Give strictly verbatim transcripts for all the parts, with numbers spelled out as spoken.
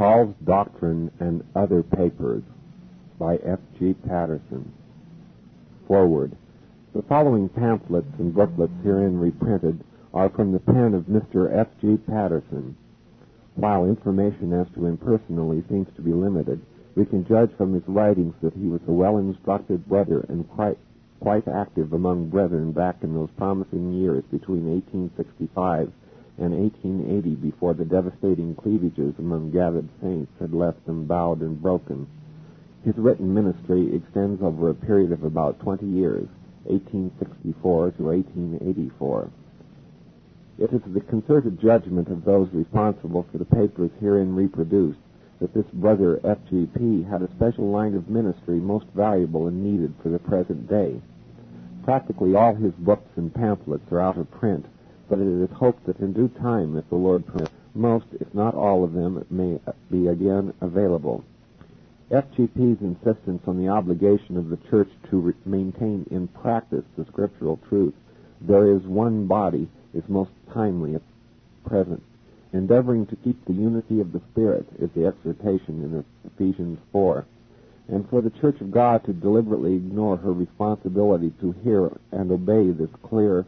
Paul's Doctrine and Other Papers by F G Patterson. Forward. The following pamphlets and booklets herein reprinted are from the pen of Mister F G Patterson. While information as to him personally seems to be limited, we can judge from his writings that he was a well-instructed brother and quite quite active among brethren back in those promising years between eighteen sixty-five and eighteen eighty, before the devastating cleavages among gathered saints had left them bowed and broken. His written ministry extends over a period of about twenty years, eighteen sixty-four to eighteen eighty-four. It is the concerted judgment of those responsible for the papers herein reproduced that this brother F G P had a special line of ministry most valuable and needed for the present day. Practically all his books and pamphlets are out of print, but it is hoped that in due time, if the Lord permits, most, if not all of them, may be again available. F G P's insistence on the obligation of the Church to re- maintain in practice the scriptural truth, "There is one body," is most timely at present. Endeavoring to keep the unity of the Spirit is the exhortation in Ephesians four. And for the Church of God to deliberately ignore her responsibility to hear and obey this clear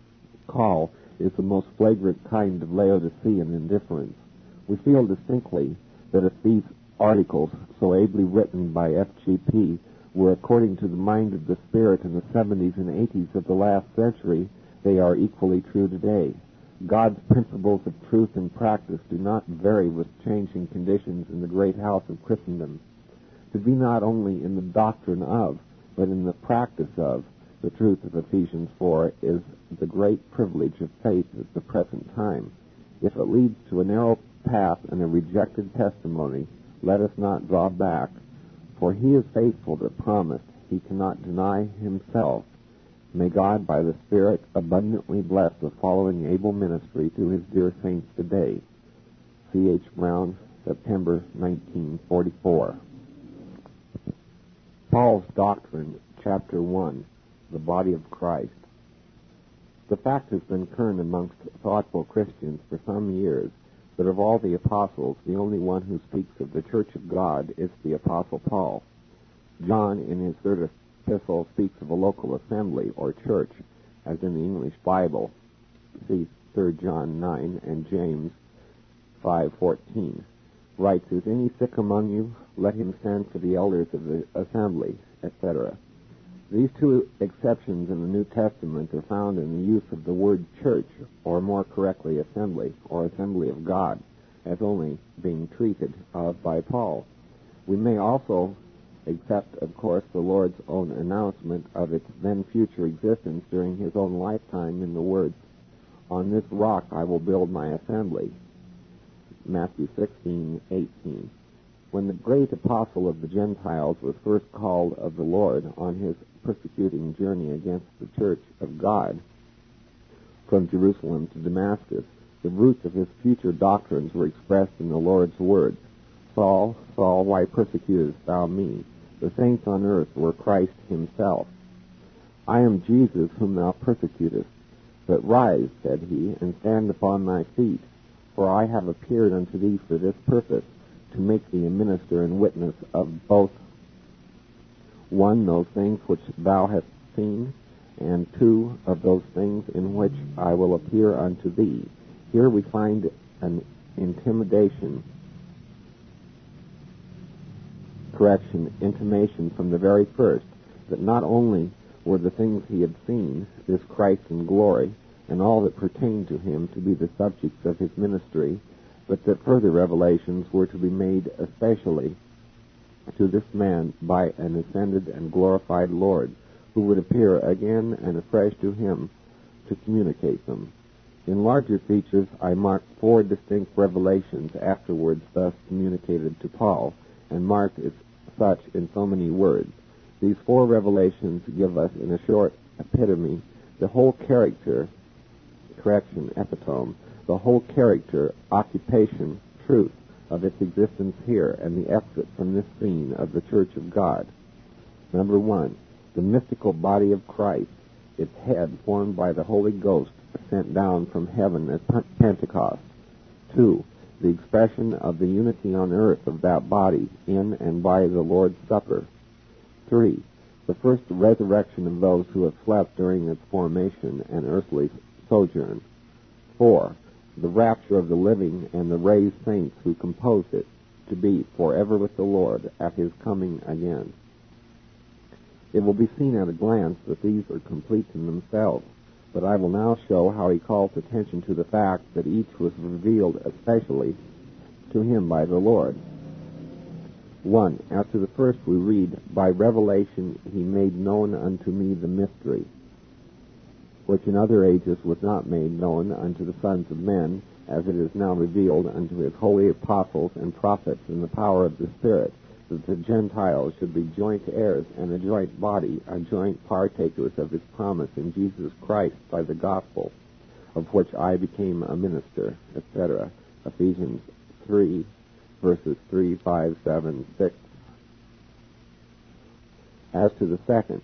call is the most flagrant kind of Laodicean indifference. We feel distinctly that if these articles, so ably written by F G P, were according to the mind of the Spirit in the seventies and eighties of the last century, they are equally true today. God's principles of truth and practice do not vary with changing conditions in the great house of Christendom. To be not only in the doctrine of, but in the practice of, the truth of Ephesians four is the great privilege of faith at the present time. If it leads to a narrow path and a rejected testimony, let us not draw back, for he is faithful that promised. He cannot deny himself. May God, by the Spirit, abundantly bless the following able ministry to his dear saints today. C H Brown, September nineteen forty-four. Paul's Doctrine, Chapter one, The Body of Christ. The fact has been current amongst thoughtful Christians for some years that of all the apostles, the only one who speaks of the Church of God is the Apostle Paul. John, in his third epistle, speaks of a local assembly or church, as in the English Bible. See Third John nine, and James five fourteen. Writes, "Is any sick among you? Let him send for the elders of the assembly," et cetera. These two exceptions in the New Testament are found in the use of the word church, or more correctly assembly, or assembly of God, as only being treated of by Paul. We may also accept, of course, the Lord's own announcement of its then future existence during his own lifetime in the words, "On this rock I will build my assembly," Matthew sixteen eighteen. When the great apostle of the Gentiles was first called of the Lord on his persecuting journey against the Church of God from Jerusalem to Damascus, the roots of his future doctrines were expressed in the Lord's words, "Saul, Saul, why persecutest thou me?" The saints on earth were Christ himself. "I am Jesus whom thou persecutest. But rise," said he, "and stand upon thy feet, for I have appeared unto thee for this purpose, to make thee a minister and witness of both, one, those things which thou hast seen, and two, of those things in which I will appear unto thee." Here we find an intimidation, correction, intimation from the very first, that not only were the things he had seen, this Christ in glory, and all that pertained to him to be the subjects of his ministry, but that further revelations were to be made especially to this man by an ascended and glorified Lord, who would appear again and afresh to him to communicate them. In larger features, I mark four distinct revelations afterwards thus communicated to Paul, and marked as such in so many words. These four revelations give us, in a short epitome, the whole character, correction, epitome, the whole character, occupation, truth of its existence here, and the exit from this scene of the Church of God. Number one, the mystical body of Christ, its head formed by the Holy Ghost sent down from heaven at Pentecost. Two, the expression of the unity on earth of that body in and by the Lord's Supper. Three, the first resurrection of those who have slept during its formation and earthly sojourn. Four, the rapture of the living and the raised saints who compose it, to be forever with the Lord at his coming again. It will be seen at a glance that these are complete in themselves, but I will now show how he calls attention to the fact that each was revealed especially to him by the Lord. One, after the first we read, by revelation he made known unto me the mystery, which in other ages was not made known unto the sons of men, as it is now revealed unto his holy apostles and prophets in the power of the Spirit, that the Gentiles should be joint heirs and a joint body, and joint partakers of his promise in Jesus Christ by the gospel, of which I became a minister, et cetera. Ephesians three, verses three, five, seven, six. As to the second,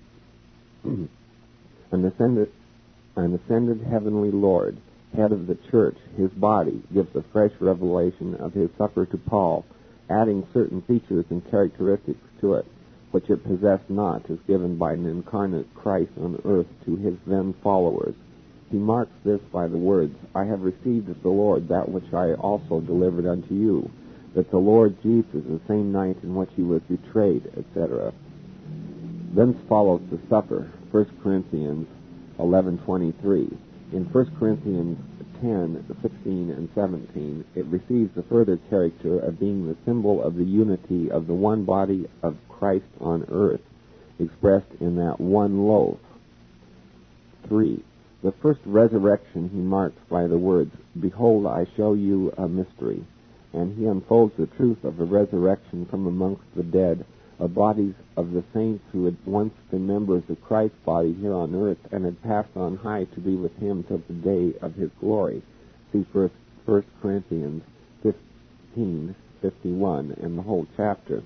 an ascended, an ascended heavenly Lord, head of the church, his body, gives a fresh revelation of his supper to Paul, adding certain features and characteristics to it, which it possessed not, as given by an incarnate Christ on earth to his then followers. He marks this by the words, I have received of the Lord that which I also delivered unto you, that the Lord Jesus, the same night in which he was betrayed, et cetera. Thence follows the supper, First Corinthians eleven twenty-three. In First Corinthians ten, sixteen, and seventeen, it receives the further character of being the symbol of the unity of the one body of Christ on earth, expressed in that one loaf. Three, the first resurrection he marks by the words, Behold, I show you a mystery, and he unfolds the truth of a resurrection from amongst the dead, of bodies of the saints who had once been members of Christ's body here on earth and had passed on high to be with him till the day of his glory. See First Corinthians fifteen, fifty-one, and the whole chapter.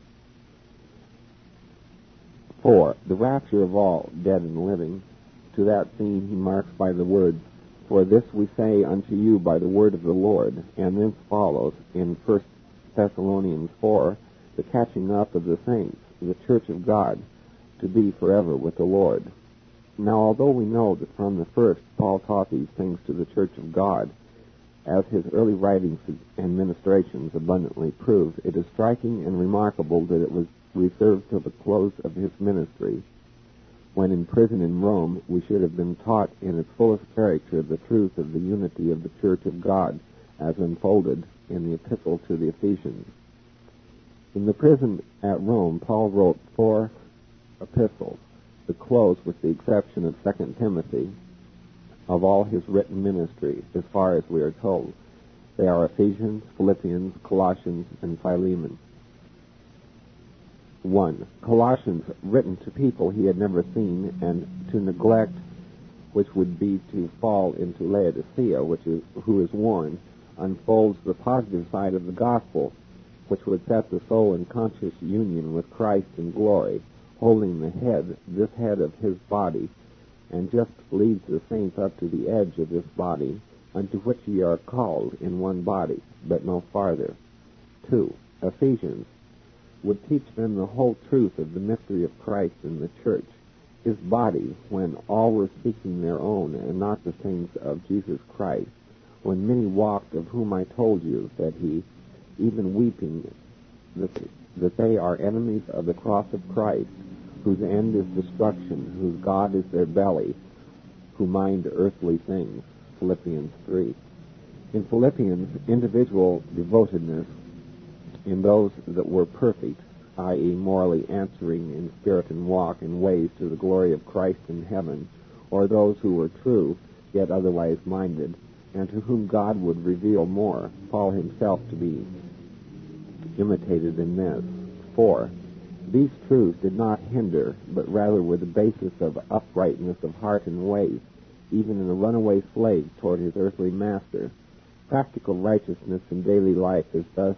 Four, the rapture of all, dead and living. To that scene he marks by the words, For this we say unto you by the word of the Lord, and thence follows, in First Thessalonians four, the catching up of the saints, the church of God, to be forever with the Lord. Now, although we know that from the first Paul taught these things to the church of God, as his early writings and ministrations abundantly prove, it is striking and remarkable that it was reserved till the close of his ministry. When in prison in Rome, we should have been taught in its fullest character the truth of the unity of the church of God, as unfolded in the epistle to the Ephesians. In the prison at Rome, Paul wrote four epistles, the close, with the exception of Second Timothy, of all his written ministry, as far as we are told. They are Ephesians, Philippians, Colossians, and Philemon. One, Colossians, written to people he had never seen, and to neglect, which would be to fall into Laodicea, which is who is warned, unfolds the positive side of the gospel, which would set the soul in conscious union with Christ in glory, holding the head, this head of his body, and just leads the saints up to the edge of this body, unto which ye are called in one body, but no farther. Two, Ephesians, would teach them the whole truth of the mystery of Christ in the church, his body, when all were seeking their own and not the things of Jesus Christ, when many walked, of whom I told you, said he, even weeping, that, that they are enemies of the cross of Christ, whose end is destruction, whose God is their belly, who mind earthly things. Philippians three. In Philippians, individual devotedness in those that were perfect, that is morally answering in spirit and walk and ways to the glory of Christ in heaven, or those who were true, yet otherwise minded, and to whom God would reveal more, Paul himself to be imitated in this. Four, these truths did not hinder, but rather were the basis of uprightness of heart and ways, even in a runaway slave toward his earthly master. Practical righteousness in daily life is thus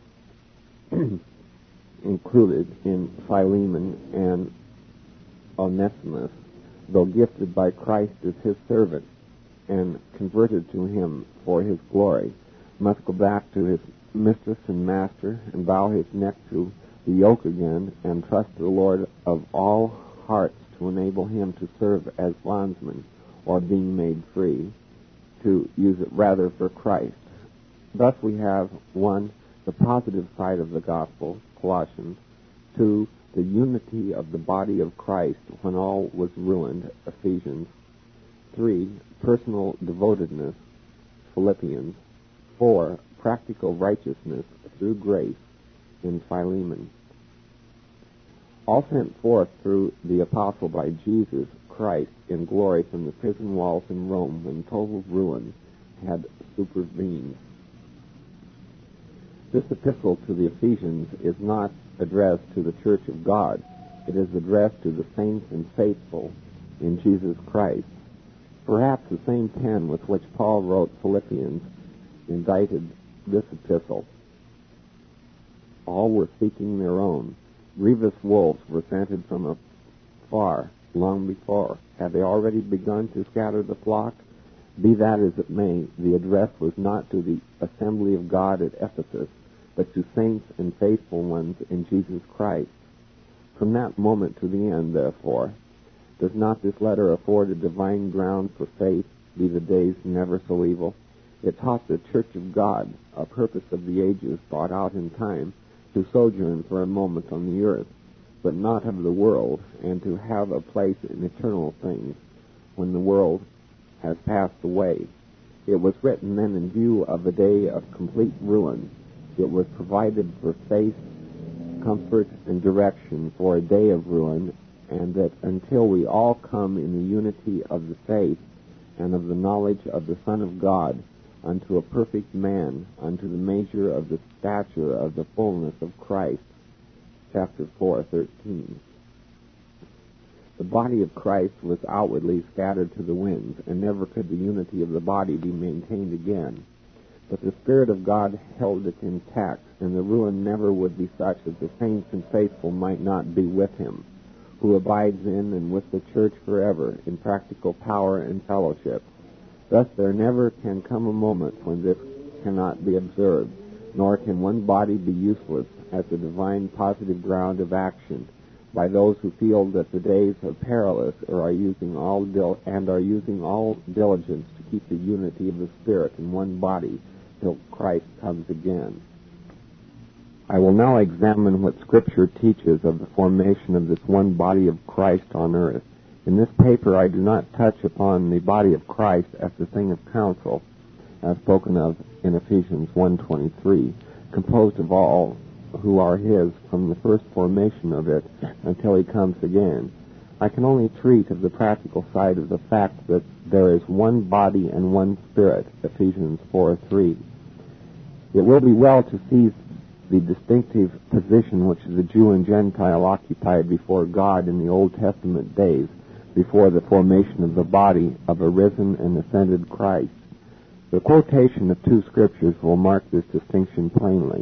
included in Philemon and Onesimus, though gifted by Christ as his servant and converted to him for his glory, must go back to his mistress and master, and bow his neck to the yoke again, and trust the Lord of all hearts to enable him to serve as bondsman, or being made free, to use it rather for Christ. Thus we have, one, the positive side of the gospel, Colossians, two, the unity of the body of Christ when all was ruined, Ephesians, three, personal devotedness, Philippians, four, practical righteousness through grace, in Philemon. All sent forth through the apostle by Jesus Christ in glory from the prison walls in Rome when total ruin had supervened. This epistle to the Ephesians is not addressed to the Church of God. It is addressed to the saints and faithful in Jesus Christ. Perhaps the same pen with which Paul wrote Philippians indited this epistle. All were seeking their own. Grievous wolves were scented from afar long before. Had they already begun to scatter the flock? Be that as it may, the address was not to the assembly of God at Ephesus, but to saints and faithful ones in Jesus Christ. From that moment to the end, therefore, does not this letter afford a divine ground for faith, be the days never so evil? It taught the Church of God, a purpose of the ages thought out in time, to sojourn for a moment on the earth, but not of the world, and to have a place in eternal things when the world has passed away. It was written then in view of a day of complete ruin. It was provided for faith, comfort, and direction for a day of ruin, and that until we all come in the unity of the faith and of the knowledge of the Son of God, unto a perfect man, unto the measure of the stature of the fullness of Christ. Chapter four, thirteen. The body of Christ was outwardly scattered to the winds, and never could the unity of the body be maintained again. But the Spirit of God held it intact, and the ruin never would be such that the saints and faithful might not be with him, who abides in and with the church forever, in practical power and fellowship. Thus there never can come a moment when this cannot be observed, nor can one body be useless as a divine positive ground of action by those who feel that the days are perilous or are using all dil- and are using all diligence to keep the unity of the Spirit in one body till Christ comes again. I will now examine what Scripture teaches of the formation of this one body of Christ on earth. In this paper I do not touch upon the body of Christ as a thing of counsel, as spoken of in Ephesians one twenty-three, composed of all who are his from the first formation of it until he comes again. I can only treat of the practical side of the fact that there is one body and one Spirit, Ephesians four three. It will be well to seize the distinctive position which the Jew and Gentile occupied before God in the Old Testament days, before the formation of the body of a risen and ascended Christ. The quotation of two scriptures will mark this distinction plainly.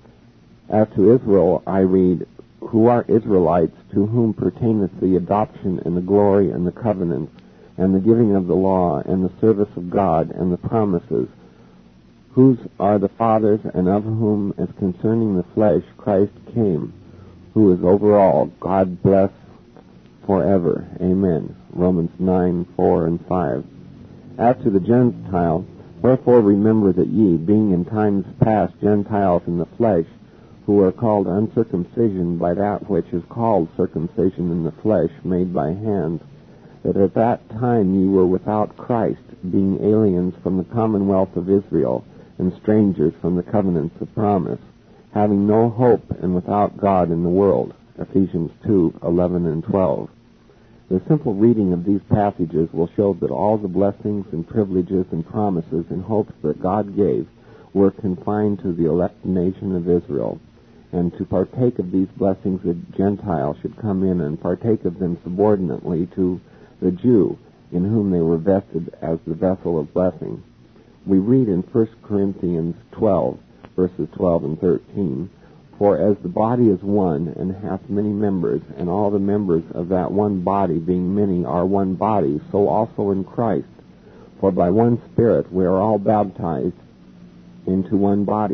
As to Israel, I read, "Who are Israelites, to whom pertaineth the adoption and the glory and the covenants, and the giving of the law, and the service of God, and the promises, whose are the fathers, and of whom, as concerning the flesh, Christ came, who is over all, God bless forever. Amen." Romans nine, four, and five. As to the Gentile, "Wherefore remember that ye, being in times past Gentiles in the flesh, who are called uncircumcision by that which is called circumcision in the flesh, made by hands, that at that time ye were without Christ, being aliens from the commonwealth of Israel, and strangers from the covenants of promise, having no hope and without God in the world." Ephesians two, eleven and twelve. The simple reading of these passages will show that all the blessings and privileges and promises and hopes that God gave were confined to the elect nation of Israel, and to partake of these blessings the Gentile should come in and partake of them subordinately to the Jew, in whom they were vested as the vessel of blessing. We read in First Corinthians twelve, verses twelve and thirteen, "For as the body is one, and hath many members, and all the members of that one body, being many, are one body, so also in Christ. For by one Spirit we are all baptized into one body,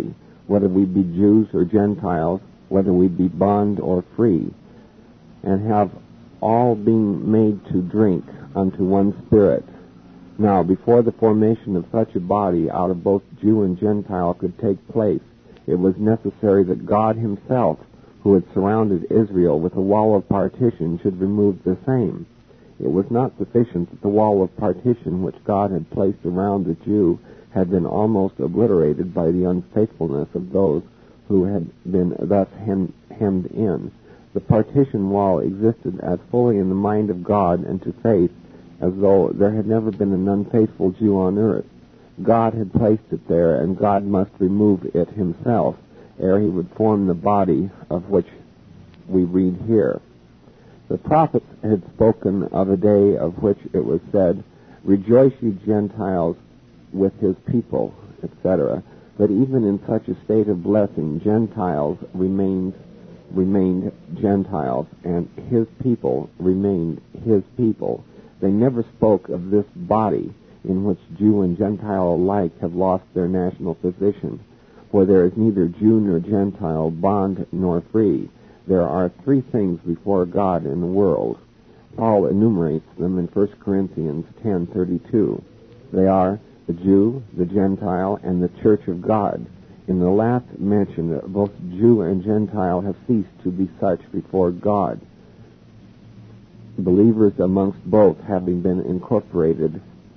whether we be Jews or Gentiles, whether we be bond or free, and have all been made to drink unto one Spirit. Now, before the formation of such a body out of both Jew and Gentile could take place, it was necessary that God himself, who had surrounded Israel with a wall of partition, should remove the same. It was not sufficient that the wall of partition which God had placed around the Jew had been almost obliterated by the unfaithfulness of those who had been thus hem- hemmed in. The partition wall existed as fully in the mind of God and to faith as though there had never been an unfaithful Jew on earth. God had placed it there, and God must remove it himself ere he would form the body of which we read here. The prophets had spoken of a day of which it was said, "Rejoice, ye Gentiles, with his people," et cetera. But even in such a state of blessing, Gentiles remained remained Gentiles, and his people remained his people. They never spoke of this body in which Jew and Gentile alike have lost their national position, for there is neither Jew nor Gentile, bond nor free. There are three things before God in the world. Paul enumerates them in First Corinthians ten thirty-two. They are the Jew, the Gentile, and the Church of God. In the last mentioned, both Jew and Gentile have ceased to be such before God, believers amongst both having been incorporated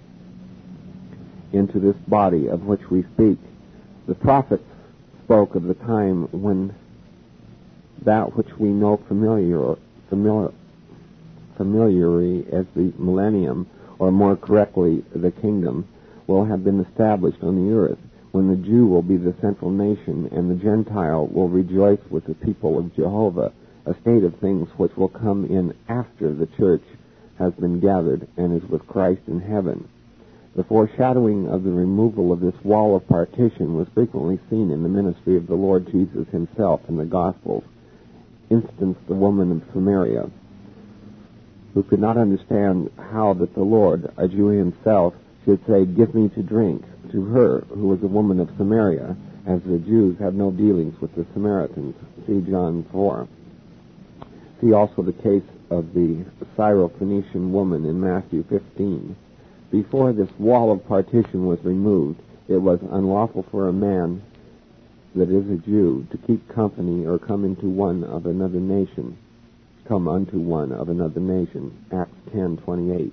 into this body of which we speak. The prophets spoke of the time when that which we know familiar, familiar, familiarly as the millennium, or more correctly, the kingdom, will have been established on the earth, when the Jew will be the central nation and the Gentile will rejoice with the people of Jehovah, a state of things which will come in after the church has been gathered and is with Christ in heaven. The foreshadowing of the removal of this wall of partition was frequently seen in the ministry of the Lord Jesus himself in the Gospels. Instance the woman of Samaria, who could not understand how that the Lord, a Jew himself, should say, "Give me to drink," to her, who was a woman of Samaria, as the Jews had no dealings with the Samaritans. See John four. See also the case of the Syrophoenician woman in Matthew fifteen. Before this wall of partition was removed, it was unlawful for a man that is a Jew to keep company or come into one of another nation. Come unto one of another nation. Acts ten twenty-eight.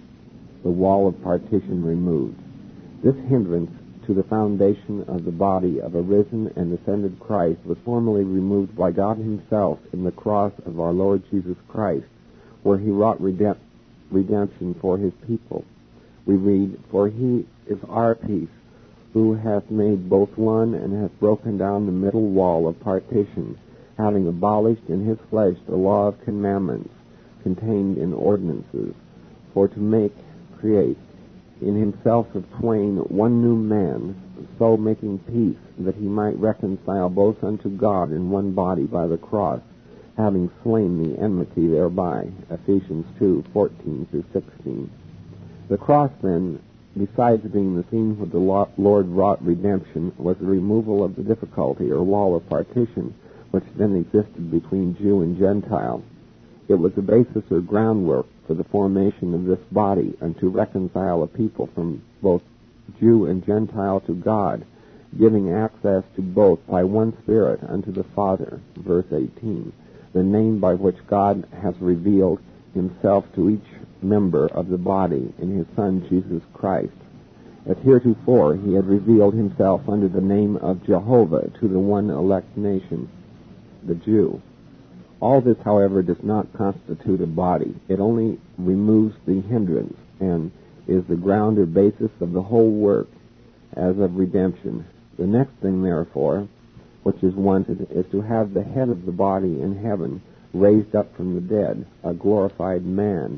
The wall of partition removed. This hindrance to the foundation of the body of a risen and ascended Christ was formally removed by God himself in the cross of our Lord Jesus Christ, where he wrought redemp- redemption for his people. We read, "For he is our peace, who hath made both one and hath broken down the middle wall of partition, having abolished in his flesh the law of commandments contained in ordinances, for to make, create, in himself of twain one new man, so making peace, that he might reconcile both unto God in one body by the cross, having slain the enmity thereby." Ephesians two fourteen through sixteen. The cross, then, besides being the scene where the Lord wrought redemption, was the removal of the difficulty or wall of partition which then existed between Jew and Gentile. It was the basis or groundwork for the formation of this body and to reconcile a people from both Jew and Gentile to God, giving access to both by one Spirit unto the Father. Verse eighteen, the name by which God has revealed himself to each member of the body in his Son Jesus Christ. As heretofore he had revealed himself under the name of Jehovah to the one elect nation, the Jew. All this, however, does not constitute a body. It only removes the hindrance and is the ground or basis of the whole work as of redemption. The next thing, therefore, which is wanted, is to have the head of the body in heaven raised up from the dead, a glorified man,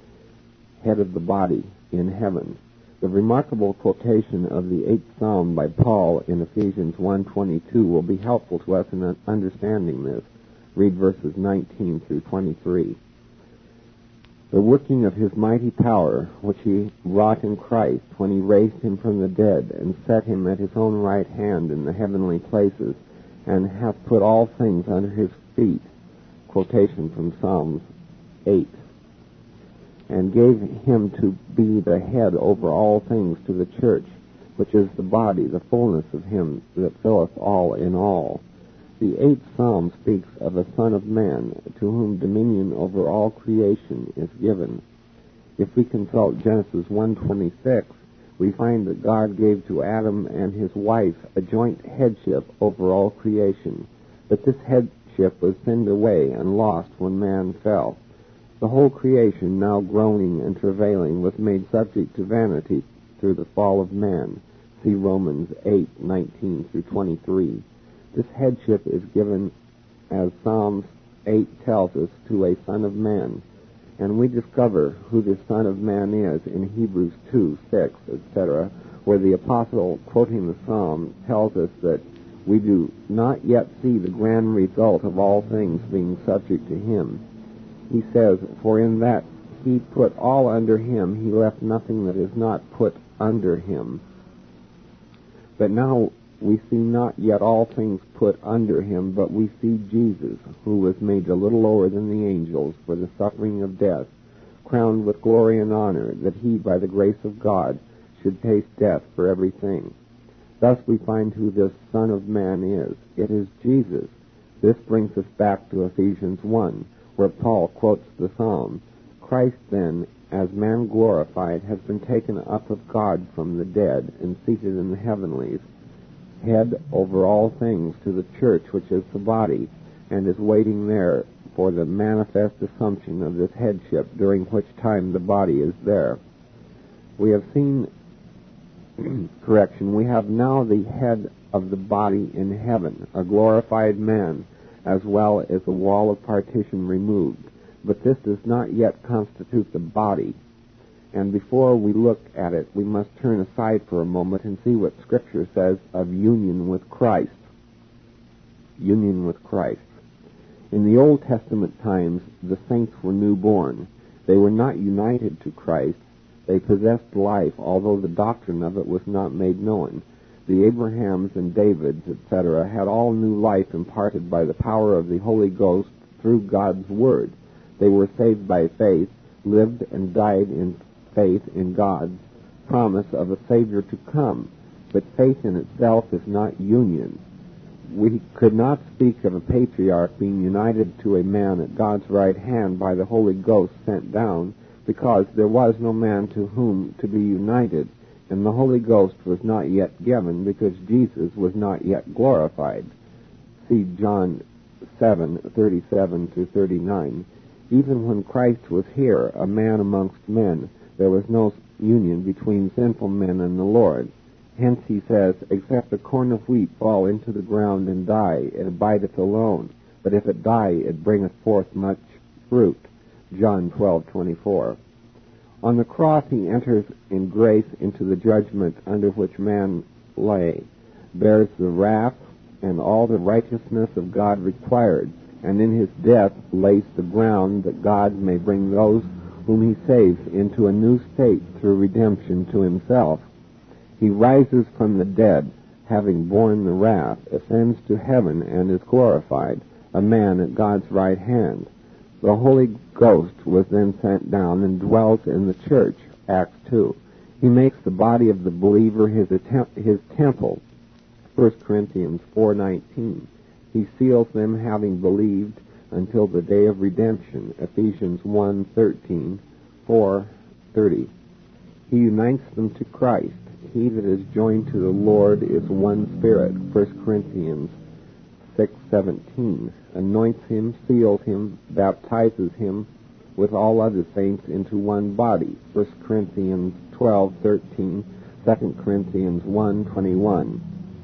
head of the body in heaven. The remarkable quotation of the eighth Psalm by Paul in Ephesians one twenty-two will be helpful to us in understanding this. Read verses nineteen through twenty-three. the working of his mighty power, which he wrought in Christ when he raised him from the dead and set him at his own right hand in the heavenly places, and hath put all things under his feet, quotation from Psalms eight, and gave him to be the head over all things to the church, which is the body, the fullness of him that filleth all in all. The eighth Psalm speaks of a Son of Man, to whom dominion over all creation is given. If we consult Genesis one twenty-six, we find that God gave to Adam and his wife a joint headship over all creation, but this headship was sinned away and lost when man fell. The whole creation, now groaning and travailing, was made subject to vanity through the fall of man. See Romans eight nineteen through twenty-three. This headship is given, as Psalms eight tells us, to a Son of Man, and we discover who this Son of Man is in Hebrews two six, et cetera, where the apostle, quoting the Psalm, tells us that we do not yet see the grand result of all things being subject to him. He says, "For in that he put all under him, he left nothing that is not put under him." But now we see not yet all things put under him, but we see Jesus, who was made a little lower than the angels for the suffering of death, crowned with glory and honor, that he, by the grace of God, should taste death for everything. Thus we find who this Son of Man is. It is Jesus. This brings us back to Ephesians one, where Paul quotes the Psalm. Christ, then, as man glorified, has been taken up of God from the dead and seated in the heavenlies, head over all things to the church, which is the body, and is waiting there for the manifest assumption of this headship, during which time the body is there. We have seen, correction, we have now the head of the body in heaven, a glorified man, as well as a wall of partition removed. But this does not yet constitute the body. And before we look at it, we must turn aside for a moment and see what Scripture says of union with Christ. Union with Christ. In the Old Testament times, the saints were newborn. They were not united to Christ. They possessed life, although the doctrine of it was not made known. The Abrahams and Davids, et cetera, had all new life imparted by the power of the Holy Ghost through God's Word. They were saved by faith, lived and died in faith in God's promise of a Savior to come. But faith in itself is not union. We could not speak of a patriarch being united to a man at God's right hand by the Holy Ghost sent down, because there was no man to whom to be united, and the Holy Ghost was not yet given, because Jesus was not yet glorified. See John seven thirty-seven to thirty-nine. Even when Christ was here, a man amongst men, there was no union between sinful men and the Lord. Hence he says, except a corn of wheat fall into the ground and die, it abideth alone. But if it die, it bringeth forth much fruit. John twelve twenty-four. On the cross he enters in grace into the judgment under which man lay, bears the wrath and all the righteousness of God required, and in his death lays the ground that God may bring those whom he saves into a new state through redemption to himself. He rises from the dead, having borne the wrath, ascends to heaven, and is glorified, a man at God's right hand. The Holy Ghost was then sent down and dwells in the church, Acts two. He makes the body of the believer his, attempt, his temple, First Corinthians four nineteen. He seals them having believed until the day of redemption, Ephesians one thirteen, four thirty. He unites them to Christ. He that is joined to the Lord is one spirit, First Corinthians six seventeen. Anoints him, seals him, baptizes him with all other saints into one body, First Corinthians twelve thirteen, Second Corinthians one twenty-one.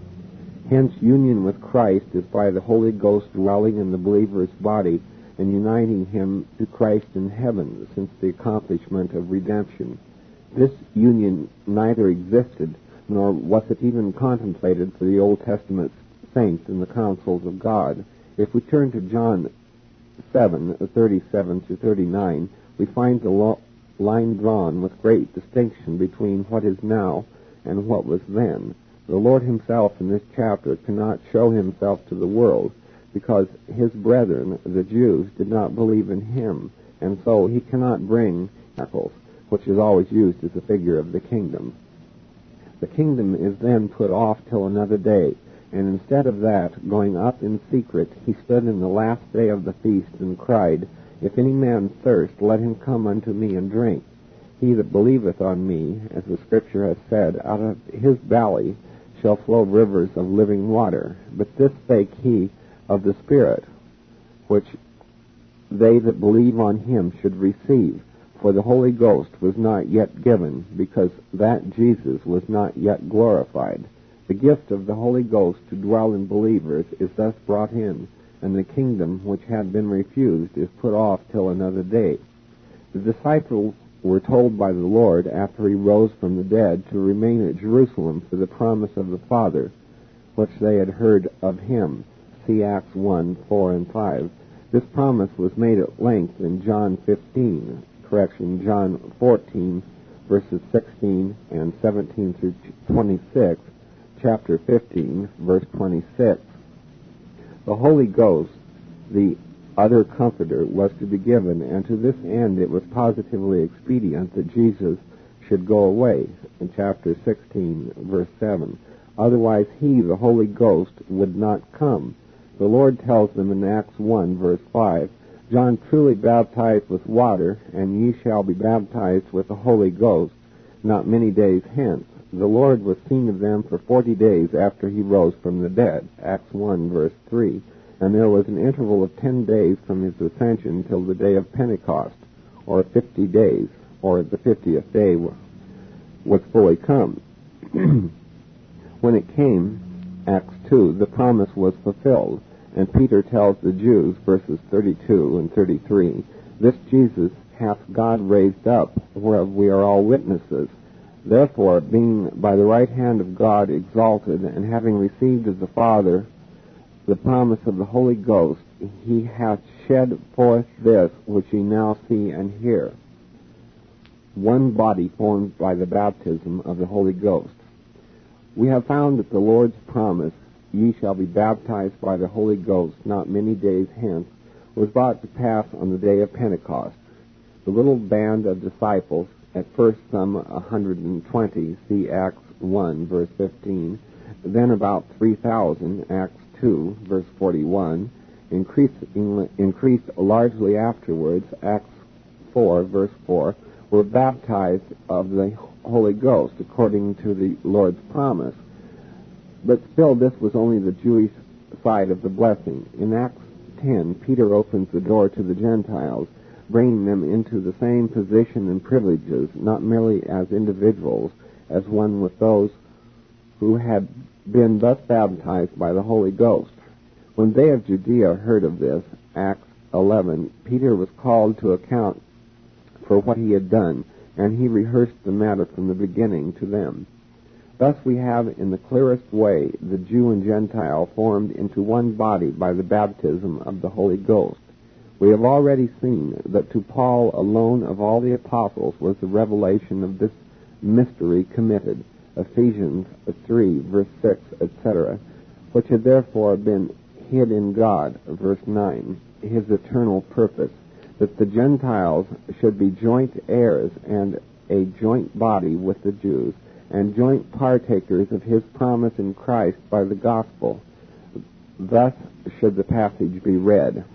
Hence, union with Christ is by the Holy Ghost dwelling in the believer's body and uniting him to Christ in heaven since the accomplishment of redemption. This union neither existed nor was it even contemplated for the Old Testament saints in the councils of God. If we turn to John seven thirty-seven to thirty-nine, we find the lo- line drawn with great distinction between what is now and what was then. The Lord himself in this chapter cannot show himself to the world because his brethren, the Jews, did not believe in him, and so he cannot bring miracles, which is always used as a figure of the kingdom. The kingdom is then put off till another day, and instead of that, going up in secret, he stood in the last day of the feast and cried, If any man thirst, let him come unto me and drink. He that believeth on me, as the Scripture has said, out of his belly shall flow rivers of living water. But this spake he of the Spirit, which they that believe on him should receive. For the Holy Ghost was not yet given, because that Jesus was not yet glorified. The gift of the Holy Ghost to dwell in believers is thus brought in, and the kingdom which had been refused is put off till another day. The disciples were told by the Lord, after he rose from the dead, to remain at Jerusalem for the promise of the Father, which they had heard of him. See Acts one, four, and five. This promise was made at length in John fifteen, correction, John fourteen, verses sixteen and seventeen through twenty-six, chapter fifteen, verse twenty-six. The Holy Ghost, the other Comforter, was to be given, and to this end it was positively expedient that Jesus should go away, in chapter sixteen, verse seven. Otherwise he, the Holy Ghost, would not come. The Lord tells them in Acts one, verse five, John truly baptized with water, and ye shall be baptized with the Holy Ghost not many days hence. The Lord was seen of them for forty days after he rose from the dead, Acts one, verse three, and there was an interval of ten days from his ascension till the day of Pentecost, or fifty days, or the fiftieth day was fully come. When it came, Acts two, the promise was fulfilled, and Peter tells the Jews, verses thirty-two and thirty-three, This Jesus hath God raised up, whereof we are all witnesses. Therefore, being by the right hand of God exalted, and having received of the Father the promise of the Holy Ghost, he hath shed forth this which ye now see and hear. One body formed by the baptism of the Holy Ghost. We have found that the Lord's promise, Ye shall be baptized by the Holy Ghost not many days hence, was brought to pass on the day of Pentecost. The little band of disciples, at first some a hundred and twenty, see Acts one, verse fifteen, then about three thousand, Acts two, verse forty-one, increased, increased largely afterwards, Acts four, verse four, were baptized of the Holy Ghost according to the Lord's promise. But still, this was only the Jewish side of the blessing. In Acts ten, Peter opens the door to the Gentiles, bringing them into the same position and privileges, not merely as individuals, as one with those who had been thus baptized by the Holy Ghost. When they of Judea heard of this, Acts eleven, Peter was called to account for what he had done, and he rehearsed the matter from the beginning to them. Thus we have in the clearest way the Jew and Gentile formed into one body by the baptism of the Holy Ghost. We have already seen that to Paul alone of all the apostles was the revelation of this mystery committed, Ephesians three, verse six, et cetera, which had therefore been hid in God, verse nine, his eternal purpose, that the Gentiles should be joint heirs and a joint body with the Jews, and joint partakers of his promise in Christ by the gospel. Thus should the passage be read.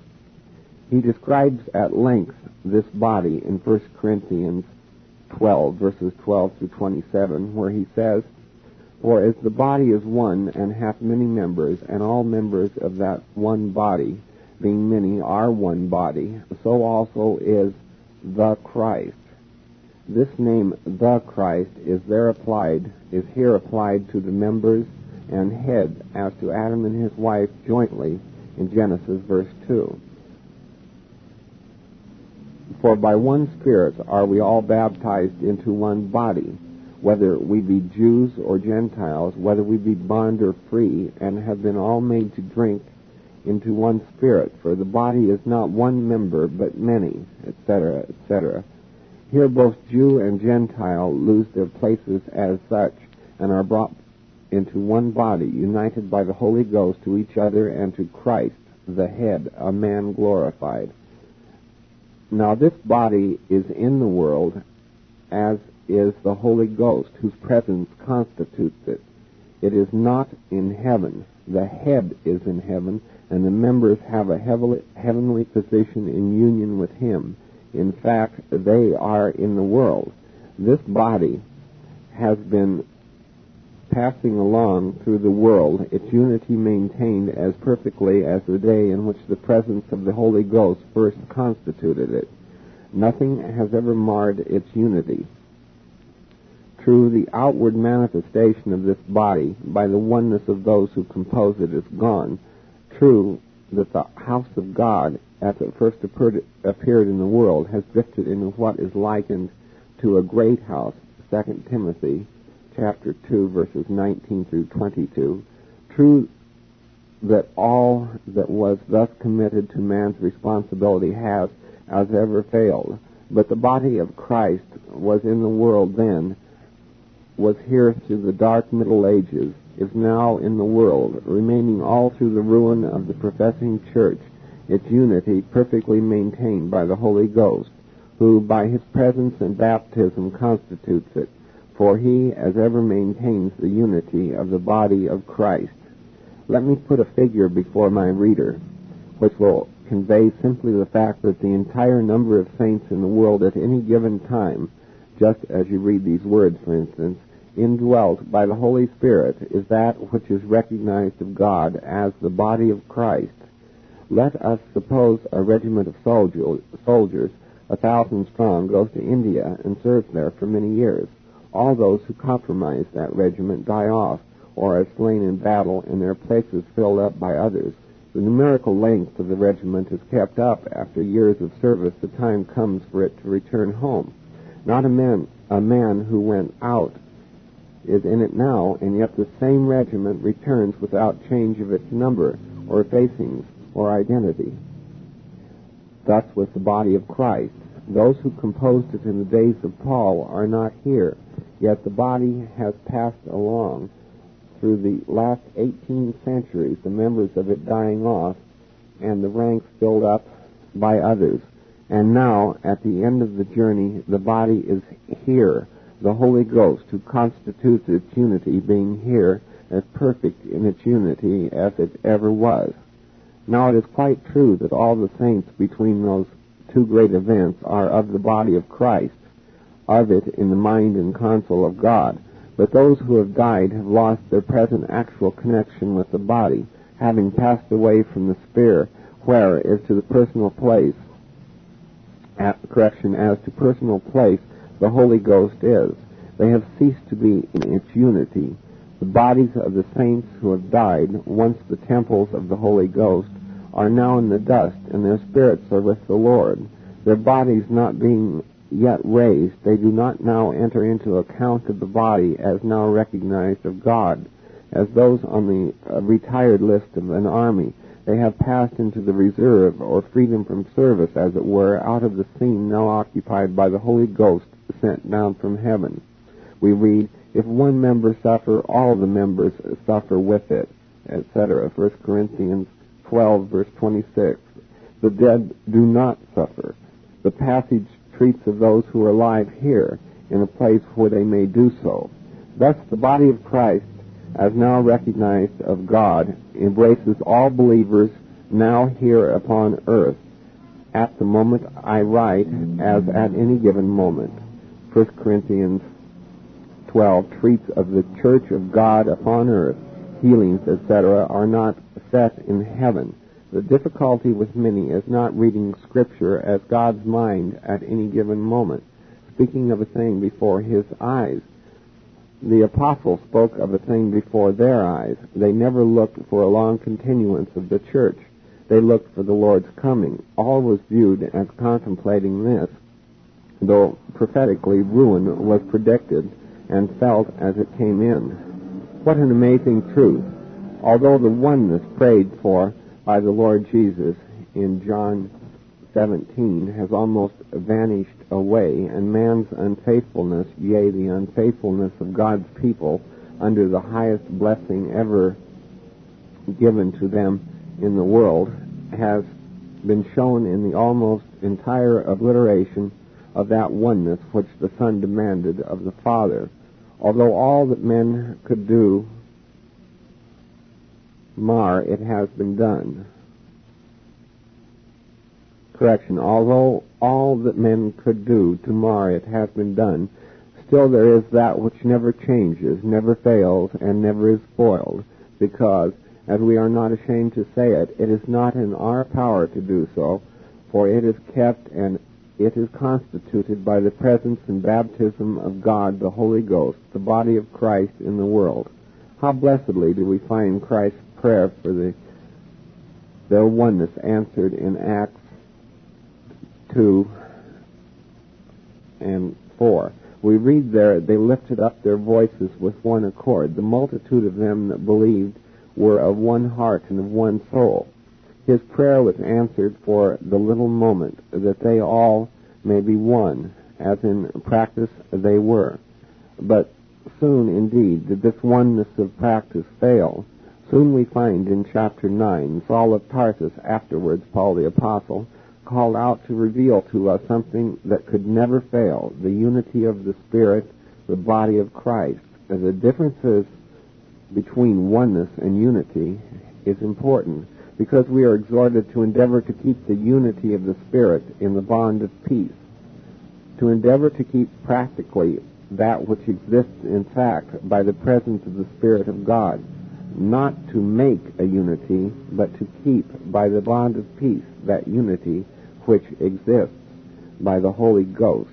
He describes at length this body in First Corinthians twelve, verses twelve through twenty-seven, where he says, For as the body is one, and hath many members, and all members of that one body, being many, are one body, so also is the Christ. This name, the Christ, is there applied, is here applied to the members and head, as to Adam and his wife jointly, in Genesis verse two. For by one Spirit are we all baptized into one body, whether we be Jews or Gentiles, whether we be bond or free, and have been all made to drink into one spirit, for the body is not one member, but many, et cetera, et cetera. Here both Jew and Gentile lose their places as such, and are brought into one body, united by the Holy Ghost to each other and to Christ, the head, a man glorified. Now this body is in the world, as is the Holy Ghost, whose presence constitutes it. It is not in heaven. The head is in heaven, and the members have a heavenly, heavenly position in union with him. In fact, they are in the world. This body has been passing along through the world, its unity maintained as perfectly as the day in which the presence of the Holy Ghost first constituted it. Nothing has ever marred its unity. True, the outward manifestation of this body by the oneness of those who compose it is gone. True, that the house of God, as it first appeared, appeared in the world, has drifted into what is likened to a great house, Second Timothy chapter two, verses nineteen through twenty-two. True that all that was thus committed to man's responsibility has, as ever, failed. But the body of Christ was in the world then, was here through the dark Middle Ages, is now in the world, remaining all through the ruin of the professing church, its unity perfectly maintained by the Holy Ghost, who by his presence and baptism constitutes it, for he as ever maintains the unity of the body of Christ. Let me put a figure before my reader, which will convey simply the fact that the entire number of saints in the world at any given time, just as you read these words, for instance, indwelt by the Holy Spirit, is that which is recognized of God as the body of Christ. Let us suppose a regiment of soldier, soldiers, a thousand strong, goes to India and serves there for many years. All those who compromise that regiment die off, or are slain in battle, and their places filled up by others. The numerical length of the regiment is kept up. After years of service, the time comes for it to return home. Not a man, a man who went out is in it now, and yet the same regiment returns without change of its number, or facings, or identity. Thus with the body of Christ. Those who composed it in the days of Paul are not here, yet the body has passed along through the last eighteen centuries, the members of it dying off, and the ranks filled up by others. And now, at the end of the journey, the body is here, the Holy Ghost, who constitutes its unity, being here as perfect in its unity as it ever was. Now it is quite true that all the saints between those two great events are of the body of Christ, of it in the mind and counsel of God. But those who have died have lost their present actual connection with the body, having passed away from the sphere, where, as to the personal place, at correction, as to personal place, the Holy Ghost is. They have ceased to be in its unity. The bodies of the saints who have died, once the temples of the Holy Ghost, are now in the dust, and their spirits are with the Lord. Their bodies not being yet raised, they do not now enter into account of the body as now recognized of God, as those on the uh, retired list of an army. They have passed into the reserve, or freedom from service, as it were, out of the scene now occupied by the Holy Ghost sent down from heaven. We read, if one member suffer, all the members suffer with it, et cetera. First Corinthians twelve, verse twenty-six. The dead do not suffer. The passage treats of those who are alive here, in a place where they may do so. Thus, the body of Christ, as now recognized of God, embraces all believers now here upon earth, at the moment I write, as at any given moment. First Corinthians twelve treats of the church of God upon earth. Healings, et cetera, are not set in heaven. The difficulty with many is not reading Scripture as God's mind at any given moment, speaking of a thing before his eyes. The apostles spoke of a thing before their eyes. They never looked for a long continuance of the church. They looked for the Lord's coming. All was viewed as contemplating this, though prophetically ruin was predicted and felt as it came in. What an amazing truth! Although the oneness prayed for by the Lord Jesus in John seventeen has almost vanished away, and man's unfaithfulness, yea, the unfaithfulness of God's people under the highest blessing ever given to them in the world, has been shown in the almost entire obliteration of that oneness which the Son demanded of the Father. Although all that men could do mar, it has been done. Correction, although all that men could do to mar it has been done, still there is that which never changes, never fails, and never is spoiled, because, as we are not ashamed to say it, it is not in our power to do so, for it is kept and it is constituted by the presence and baptism of God, the Holy Ghost, the body of Christ in the world. How blessedly do we find Christ's prayer for the, their oneness answered in Acts two and four. We read there, they lifted up their voices with one accord. The multitude of them that believed were of one heart and of one soul. His prayer was answered for the little moment, that they all may be one, as in practice they were. But soon, indeed, did this oneness of practice fail. Soon we find in chapter nine, Saul of Tarsus, afterwards Paul the Apostle, called out to reveal to us something that could never fail, the unity of the Spirit, the body of Christ. The differences between oneness and unity is important, because we are exhorted to endeavor to keep the unity of the Spirit in the bond of peace, to endeavor to keep practically that which exists in fact by the presence of the Spirit of God, not to make a unity, but to keep by the bond of peace that unity which exists by the Holy Ghost.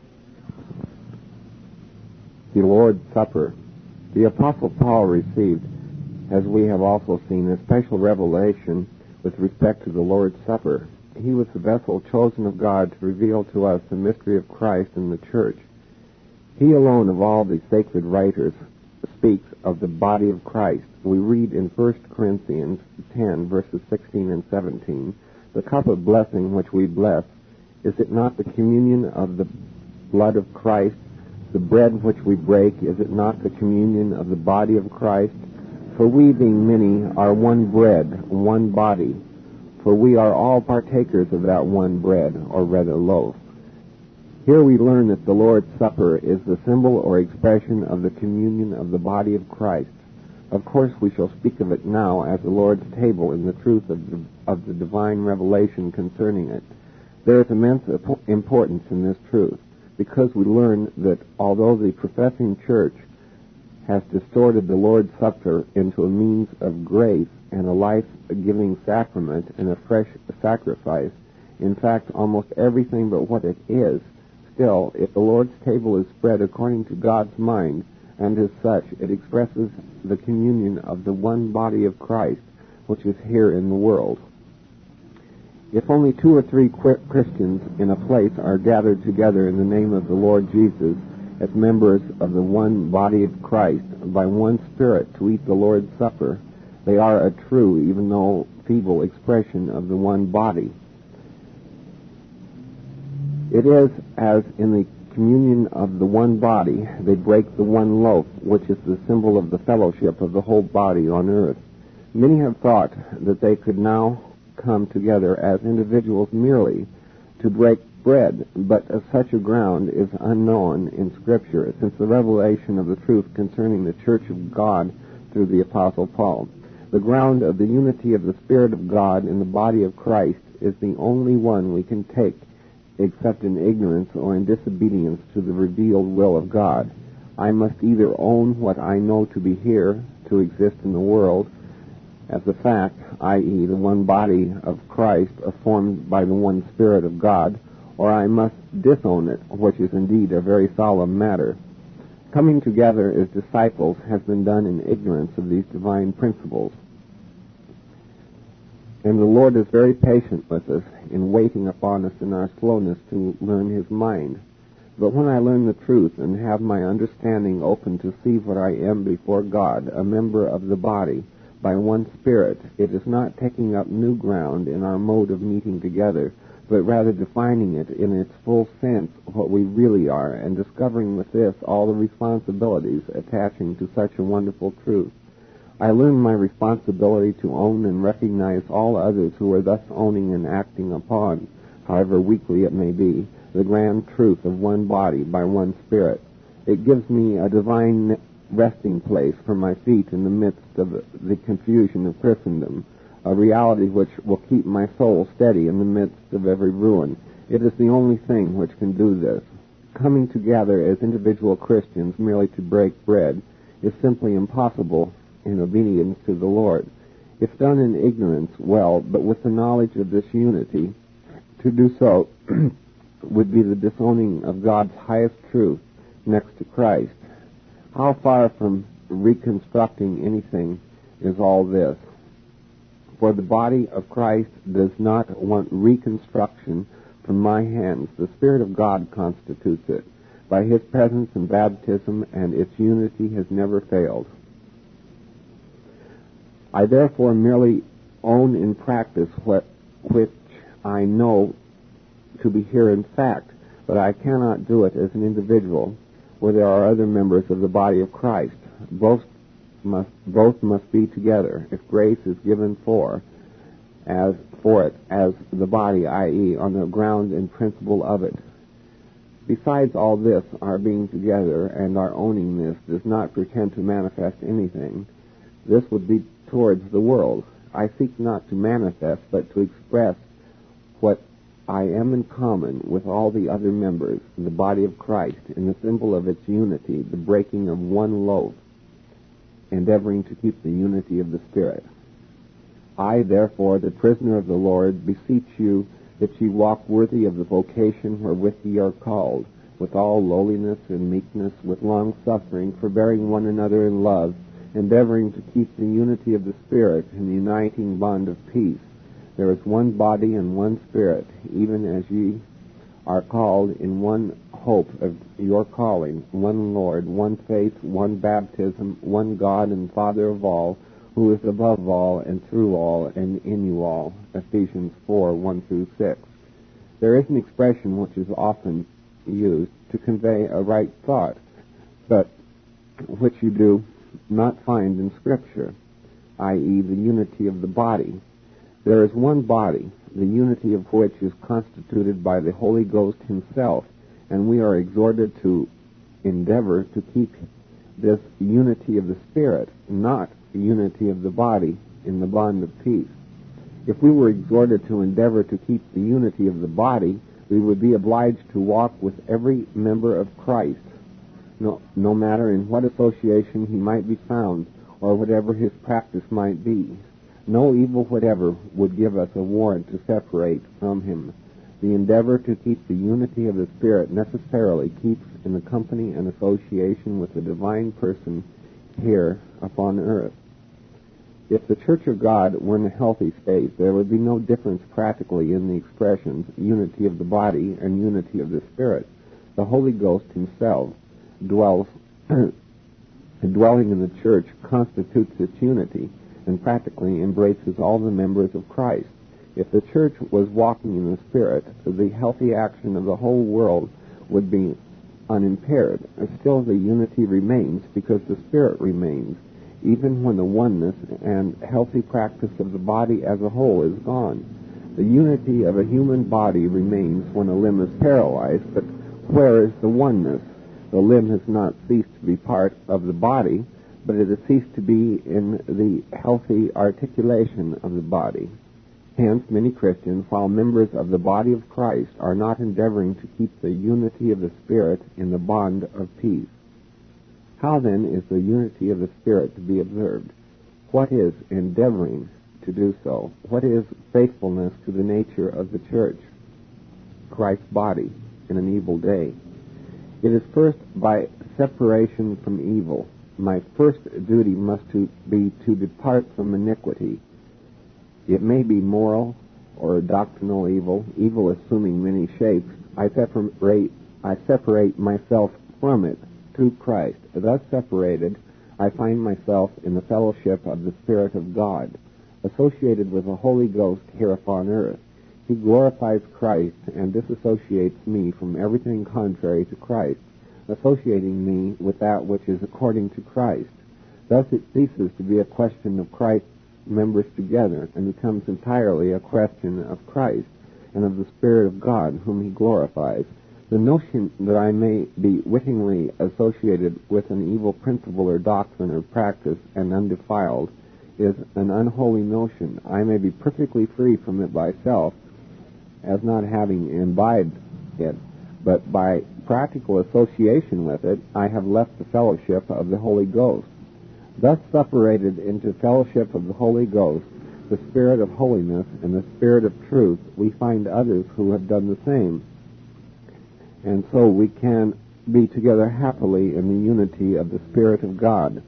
The Lord's Supper. The Apostle Paul received, as we have also seen, a special revelation with respect to the Lord's Supper. He was the vessel chosen of God to reveal to us the mystery of Christ in the church. He alone of all the sacred writers speaks of the body of Christ. We read in First Corinthians ten, verses sixteen and seventeen, the cup of blessing which we bless, is it not the communion of the blood of Christ? The bread which we break, is it not the communion of the body of Christ? For we, being many, are one bread, one body. For we are all partakers of that one bread, or rather loaf. Here we learn that the Lord's Supper is the symbol or expression of the communion of the body of Christ. Of course, we shall speak of it now as the Lord's table in the truth of the, of the divine revelation concerning it. There is immense importance in this truth, because we learn that although the professing church has distorted the Lord's Supper into a means of grace and a life-giving sacrament and a fresh sacrifice, in fact, almost everything but what it is, still, if the Lord's table is spread according to God's mind, and as such, it expresses the communion of the one body of Christ, which is here in the world. If only two or three Christians in a place are gathered together in the name of the Lord Jesus as members of the one body of Christ by one Spirit to eat the Lord's Supper, they are a true, even though feeble, expression of the one body. It is as in the communion of the one body, they break the one loaf, which is the symbol of the fellowship of the whole body on earth. Many have thought that they could now come together as individuals merely to break bread, but as such a ground is unknown in Scripture, since the revelation of the truth concerning the Church of God through the Apostle Paul. The ground of the unity of the Spirit of God in the body of Christ is the only one we can take, except in ignorance or in disobedience to the revealed will of God. I must either own what I know to be here, to exist in the world, as a fact, that is the one body of Christ formed by the one Spirit of God, or I must disown it, which is indeed a very solemn matter. Coming together as disciples has been done in ignorance of these divine principles. And the Lord is very patient with us in waiting upon us in our slowness to learn His mind. But when I learn the truth and have my understanding open to see what I am before God, a member of the body, by one Spirit. It is not taking up new ground in our mode of meeting together, but rather defining it in its full sense, what we really are, and discovering with this all the responsibilities attaching to such a wonderful truth. I learned my responsibility to own and recognize all others who are thus owning and acting upon, however weakly it may be, the grand truth of one body by one Spirit. It gives me a divine resting place for my feet in the midst of the confusion of Christendom, a reality which will keep my soul steady in the midst of every ruin. It is the only thing which can do this. Coming together as individual Christians merely to break bread is simply impossible in obedience to the Lord. If done in ignorance, well, but with the knowledge of this unity, to do so would be the disowning of God's highest truth next to Christ. How far from reconstructing anything is all this? For the body of Christ does not want reconstruction from my hands. The Spirit of God constitutes it. By His presence in baptism, and its unity has never failed. I therefore merely own in practice what which I know to be here in fact, but I cannot do it as an individual, where there are other members of the body of Christ. Both must both must be together if grace is given for as for it as the body, that is, on the ground and principle of it. Besides all this, our being together and our owning this does not pretend to manifest anything. This would be towards the world. I seek not to manifest, but to express what I am in common with all the other members in the body of Christ, in the symbol of its unity, the breaking of one loaf, endeavoring to keep the unity of the Spirit. I, therefore, the prisoner of the Lord, beseech you that ye walk worthy of the vocation wherewith ye are called, with all lowliness and meekness, with long suffering, forbearing one another in love, endeavoring to keep the unity of the Spirit in the uniting bond of peace. There is one body and one Spirit, even as ye are called in one hope of your calling, one Lord, one faith, one baptism, one God and Father of all, who is above all and through all and in you all. Ephesians four, one through six. There is an expression which is often used to convey a right thought, but which you do not find in Scripture, that is the unity of the body. There is one body, the unity of which is constituted by the Holy Ghost Himself, and we are exhorted to endeavor to keep this unity of the Spirit, not unity of the body, in the bond of peace. If we were exhorted to endeavor to keep the unity of the body, we would be obliged to walk with every member of Christ, no, no matter in what association he might be found, or whatever his practice might be. No evil whatever would give us a warrant to separate from him. The endeavor to keep the unity of the Spirit necessarily keeps in the company and association with the divine person here upon earth. If the Church of God were in a healthy state, there would be no difference practically in the expressions unity of the body and unity of the Spirit. The Holy Ghost Himself dwells, dwelling in the Church constitutes its unity, and practically embraces all the members of Christ. If the Church was walking in the Spirit, the healthy action of the whole world would be unimpaired. Still, the unity remains because the Spirit remains, even when the oneness and healthy practice of the body as a whole is gone. The unity of a human body remains when a limb is paralyzed, but where is the oneness? The limb has not ceased to be part of the body, but it has ceased to be in the healthy articulation of the body. Hence, many Christians, while members of the body of Christ, are not endeavoring to keep the unity of the Spirit in the bond of peace. How, then, is the unity of the Spirit to be observed? What is endeavoring to do so? What is faithfulness to the nature of the Church, Christ's body, in an evil day? It is first by separation from evil. My first duty must to be to depart from iniquity. It may be moral or doctrinal evil, evil assuming many shapes. I separate, I separate myself from it through Christ. Thus separated, I find myself in the fellowship of the Spirit of God, associated with the Holy Ghost here upon earth. He glorifies Christ and disassociates me from everything contrary to Christ, associating me with that which is according to Christ. Thus it ceases to be a question of Christ's members together and becomes entirely a question of Christ and of the Spirit of God whom he glorifies. The notion that I may be wittingly associated with an evil principle or doctrine or practice and undefiled is an unholy notion. I may be perfectly free from it myself as not having imbibed it, but by practical association with it, I have left the fellowship of the Holy Ghost. Thus separated into fellowship of the Holy Ghost, the Spirit of holiness and the Spirit of truth, we find others who have done the same. And so we can be together happily in the unity of the Spirit of God.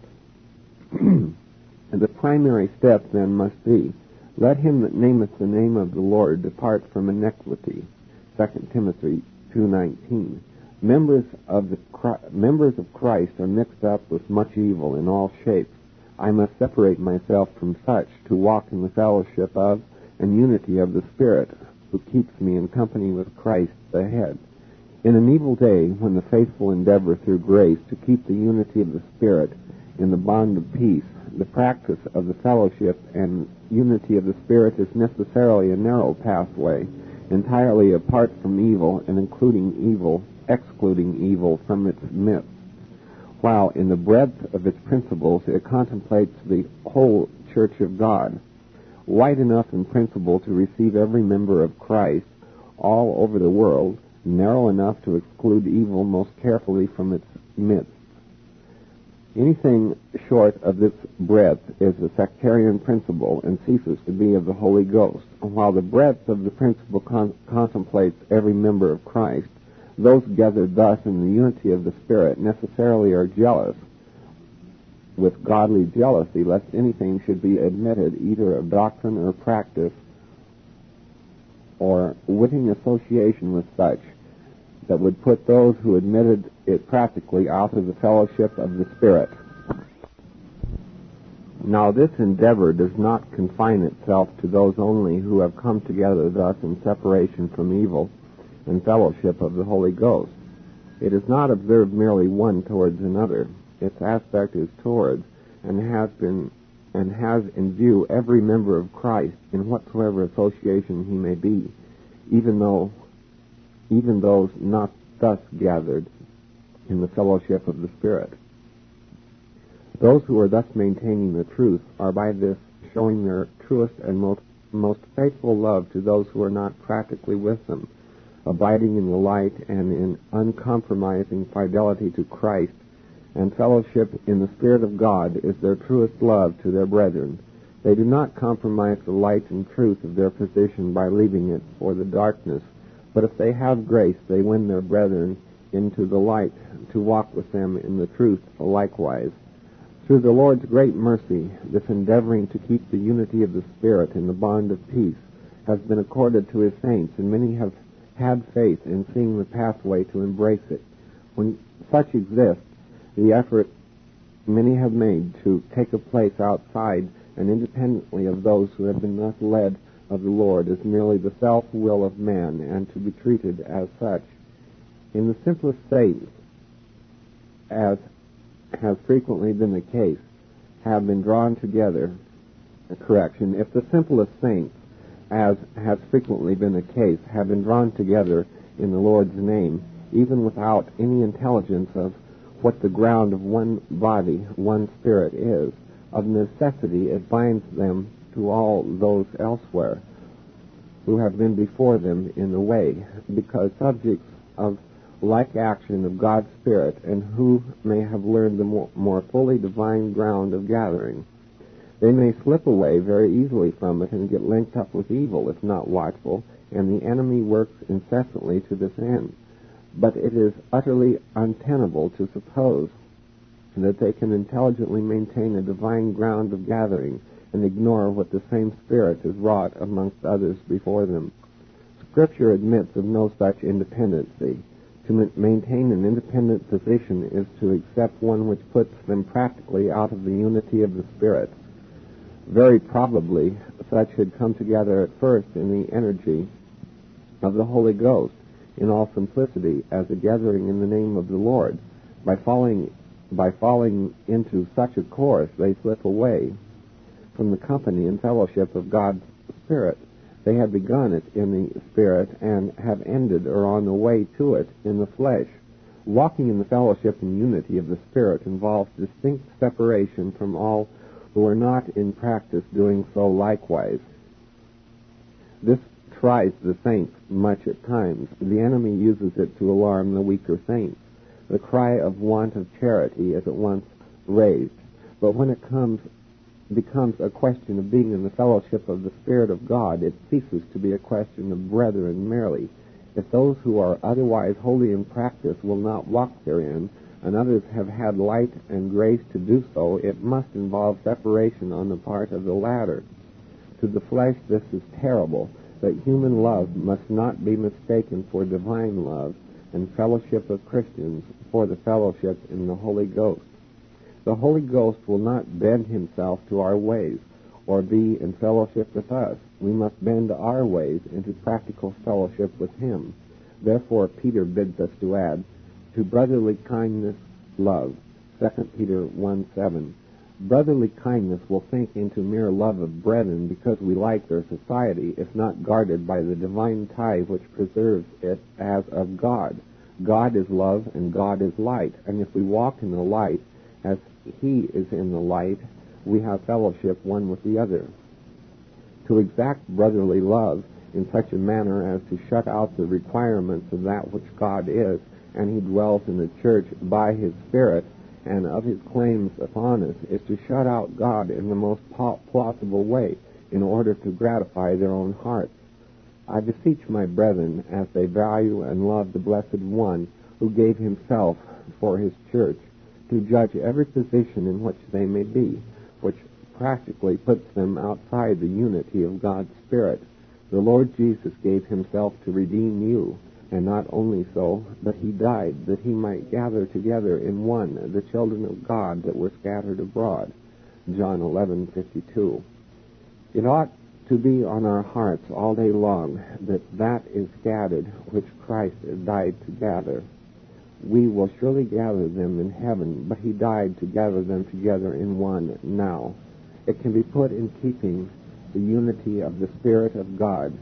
And the primary step then must be, let him that nameth the name of the Lord depart from iniquity. Second Timothy two nineteen. Members of the members of Christ are mixed up with much evil in all shapes. I must separate myself from such to walk in the fellowship of and unity of the Spirit, who keeps me in company with Christ the head. In an evil day, when the faithful endeavor through grace to keep the unity of the Spirit in the bond of peace, the practice of the fellowship and unity of the Spirit is necessarily a narrow pathway, entirely apart from evil and including evil, excluding evil from its midst, while in the breadth of its principles it contemplates the whole Church of God, wide enough in principle to receive every member of Christ all over the world, narrow enough to exclude evil most carefully from its midst. Anything short of this breadth is a sectarian principle and ceases to be of the Holy Ghost. While the breadth of the principle con- contemplates every member of Christ, those gathered thus in the unity of the Spirit necessarily are jealous with godly jealousy, lest anything should be admitted either of doctrine or practice or witting association with such that would put those who admitted it practically out of the fellowship of the Spirit. Now this endeavor does not confine itself to those only who have come together thus in separation from evil and fellowship of the Holy Ghost. It is not observed merely one towards another. Its aspect is towards and has been and has in view every member of Christ in whatsoever association he may be, even though even those not thus gathered in the fellowship of the Spirit. Those who are thus maintaining the truth are by this showing their truest and most, most faithful love to those who are not practically with them, abiding in the light and in uncompromising fidelity to Christ, and fellowship in the Spirit of God is their truest love to their brethren. They do not compromise the light and truth of their position by leaving it for the darkness, but if they have grace, they win their brethren into the light to walk with them in the truth likewise. Through the Lord's great mercy, this endeavoring to keep the unity of the Spirit in the bond of peace has been accorded to his saints, and many have had faith in seeing the pathway to embrace it. When such exists, the effort many have made to take a place outside and independently of those who have been thus led of the Lord is merely the self-will of man, and to be treated as such. In the simplest states, as has frequently been the case, have been drawn together, a correction, if the simplest saints, as has frequently been the case, have been drawn together in the Lord's name, even without any intelligence of what the ground of one body, one Spirit is, of necessity it binds them to all those elsewhere who have been before them in the way, because subjects of like action of God's Spirit, and who may have learned the more, more fully divine ground of gathering. They may slip away very easily from it and get linked up with evil if not watchful, and the enemy works incessantly to this end. But it is utterly untenable to suppose that they can intelligently maintain a divine ground of gathering and ignore what the same Spirit has wrought amongst others before them. Scripture admits of no such independency. To ma- maintain an independent position is to accept one which puts them practically out of the unity of the Spirit. Very probably, such had come together at first in the energy of the Holy Ghost, in all simplicity, as a gathering in the name of the Lord. By falling, by falling into such a course, they slip away from the company and fellowship of God's Spirit. They have begun it in the Spirit and have ended or on the way to it in the flesh. Walking in the fellowship and unity of the Spirit involves distinct separation from all who are not in practice doing so likewise. This tries the saints much at times. The enemy uses it to alarm the weaker saints. The cry of want of charity is at once raised, but when it comes becomes a question of being in the fellowship of the Spirit of God, it ceases to be a question of brethren merely. If those who are otherwise holy in practice will not walk therein, and others have had light and grace to do so, it must involve separation on the part of the latter. To the flesh this is terrible, but human love must not be mistaken for divine love, and fellowship of Christians for the fellowship in the Holy Ghost. The Holy Ghost will not bend himself to our ways, or be in fellowship with us. We must bend our ways into practical fellowship with him. Therefore, Peter bids us to add, to brotherly kindness, love. Second Peter one seven. Brotherly kindness will sink into mere love of brethren because we like their society, if not guarded by the divine tie which preserves it as of God. God is love, and God is light, and if we walk in the light, as he is in the light, we have fellowship one with the other. To exact brotherly love in such a manner as to shut out the requirements of that which God is, and he dwells in the church by his Spirit, and of his claims upon us, is to shut out God in the most plausible way, in order to gratify their own hearts. I beseech my brethren, as they value and love the Blessed One, who gave himself for his church, to judge every position in which they may be, which practically puts them outside the unity of God's Spirit. The Lord Jesus gave himself to redeem you, and not only so, but he died that he might gather together in one the children of God that were scattered abroad. John eleven fifty-two. It ought to be on our hearts all day long that that is scattered which Christ died to gather. We will surely gather them in heaven, but he died to gather them together in one now. It can be put in keeping the unity of the Spirit of God.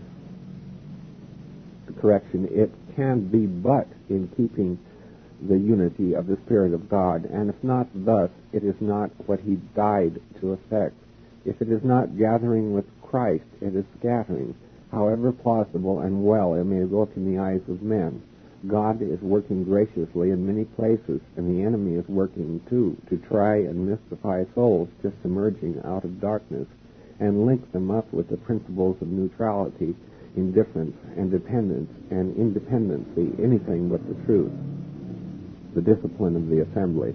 Correction, it can be but in keeping the unity of the Spirit of God, and if not thus, it is not what he died to effect. If it is not gathering with Christ, it is scattering, however plausible and well it may look in the eyes of men. God is working graciously in many places, and the enemy is working too, to try and mystify souls just emerging out of darkness, and link them up with the principles of neutrality, indifference, and dependence, and independency, anything but the truth, the discipline of the assembly.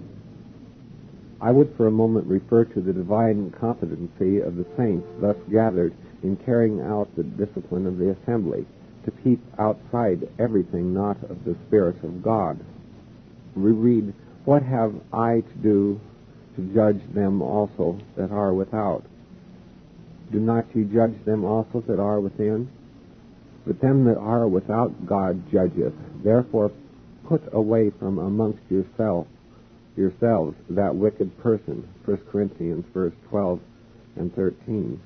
I would for a moment refer to the divine competency of the saints thus gathered in carrying out the discipline of the assembly, to keep outside everything not of the Spirit of God. We read, "What have I to do to judge them also that are without? Do not ye judge them also that are within? But them that are without God judgeth. Therefore put away from amongst yourself, yourselves that wicked person." First Corinthians verse twelve and thirteen.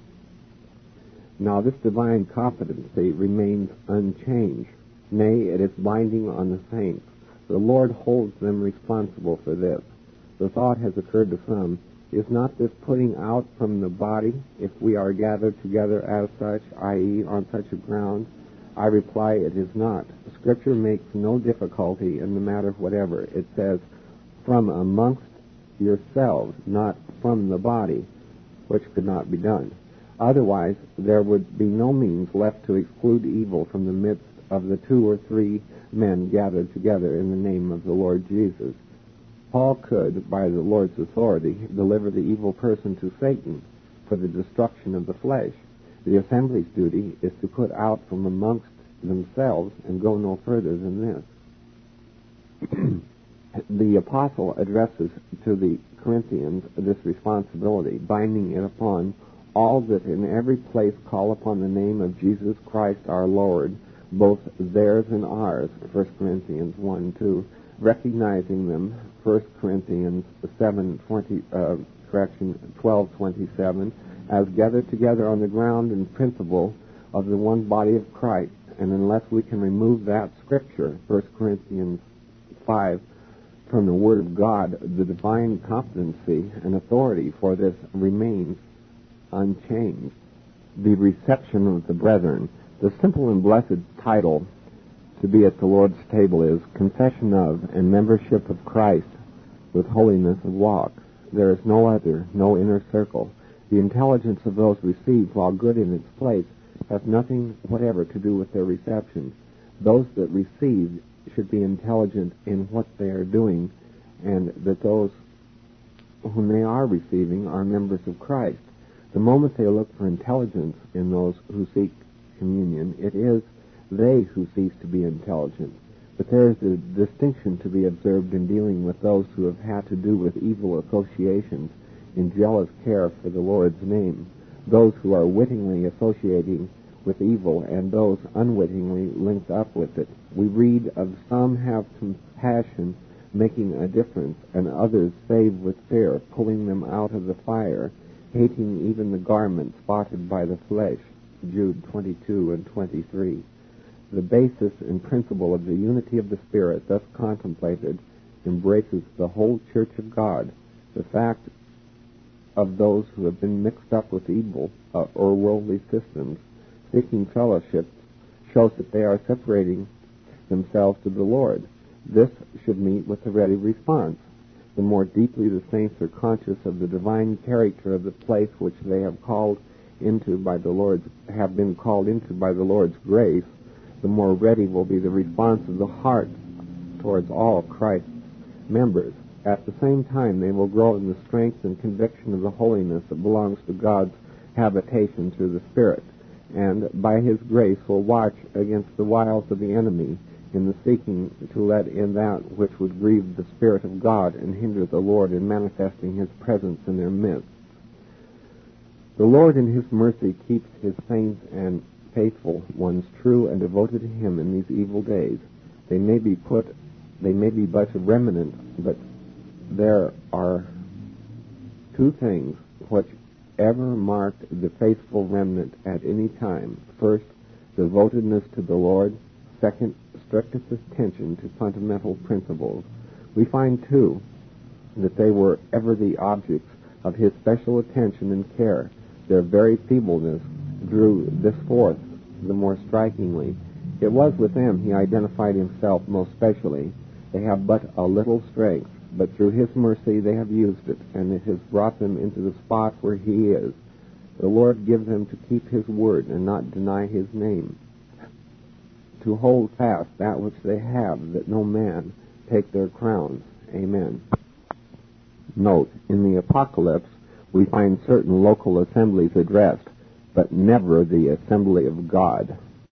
Now this divine competency remains unchanged. Nay, it is binding on the saints. The Lord holds them responsible for this. The thought has occurred to some, is not this putting out from the body if we are gathered together as such, that is on such a ground? I reply, it is not. Scripture makes no difficulty in the matter whatever. It says, from amongst yourselves, not from the body, which could not be done. Otherwise, there would be no means left to exclude evil from the midst of the two or three men gathered together in the name of the Lord Jesus. Paul could, by the Lord's authority, deliver the evil person to Satan for the destruction of the flesh. The assembly's duty is to put out from amongst themselves and go no further than this. the apostle addresses to the Corinthians this responsibility, binding it upon all that in every place call upon the name of Jesus Christ our Lord, both theirs and ours, First Corinthians one two, recognizing them, First Corinthians seven twenty, uh, correction, twelve twenty-seven, as gathered together on the ground and principle of the one body of Christ. And unless we can remove that scripture, First Corinthians five, from the Word of God, the divine competency and authority for this remains unchanged. The reception of the brethren. The simple and blessed title to be at the Lord's table is Confession of and Membership of Christ with Holiness of Walk. There is no other, no inner circle. The intelligence of those received, while good in its place, has nothing whatever to do with their reception. Those that receive should be intelligent in what they are doing, and that those whom they are receiving are members of Christ. The moment they look for intelligence in those who seek communion, it is they who cease to be intelligent. But there is a distinction to be observed in dealing with those who have had to do with evil associations in jealous care for the Lord's name, those who are wittingly associating with evil and those unwittingly linked up with it. We read of some have compassion, making a difference, and others save with fear, pulling them out of the fire, hating even the garment spotted by the flesh, Jude twenty-two and twenty-three. The basis and principle of the unity of the Spirit thus contemplated embraces the whole Church of God. The fact of those who have been mixed up with evil uh, or worldly systems, seeking fellowship, shows that they are separating themselves to the Lord. This should meet with a ready response. The more deeply the saints are conscious of the divine character of the place which they have called into by the Lord's have been called into by the Lord's grace, the more ready will be the response of the heart towards all Christ's members. At the same time, they will grow in the strength and conviction of the holiness that belongs to God's habitation through the Spirit, and by His grace will watch against the wiles of the enemy in the seeking to let in that which would grieve the Spirit of God and hinder the Lord in manifesting His presence in their midst. The Lord in His mercy keeps His saints and faithful ones true and devoted to Him in these evil days. They may be put, they may be but a remnant, but there are two things which ever marked the faithful remnant at any time. First, devotedness to the Lord. Second, strictest attention to fundamental principles. We find, too, that they were ever the objects of His special attention and care. Their very feebleness drew this forth the more strikingly. It was with them He identified Himself most specially. They have but a little strength, but through His mercy they have used it, and it has brought them into the spot where He is. The Lord gives them to keep His word and not deny His name, to hold fast that which they have, that no man take their crowns. Amen. Note, in the Apocalypse, we find certain local assemblies addressed, but never the assembly of God.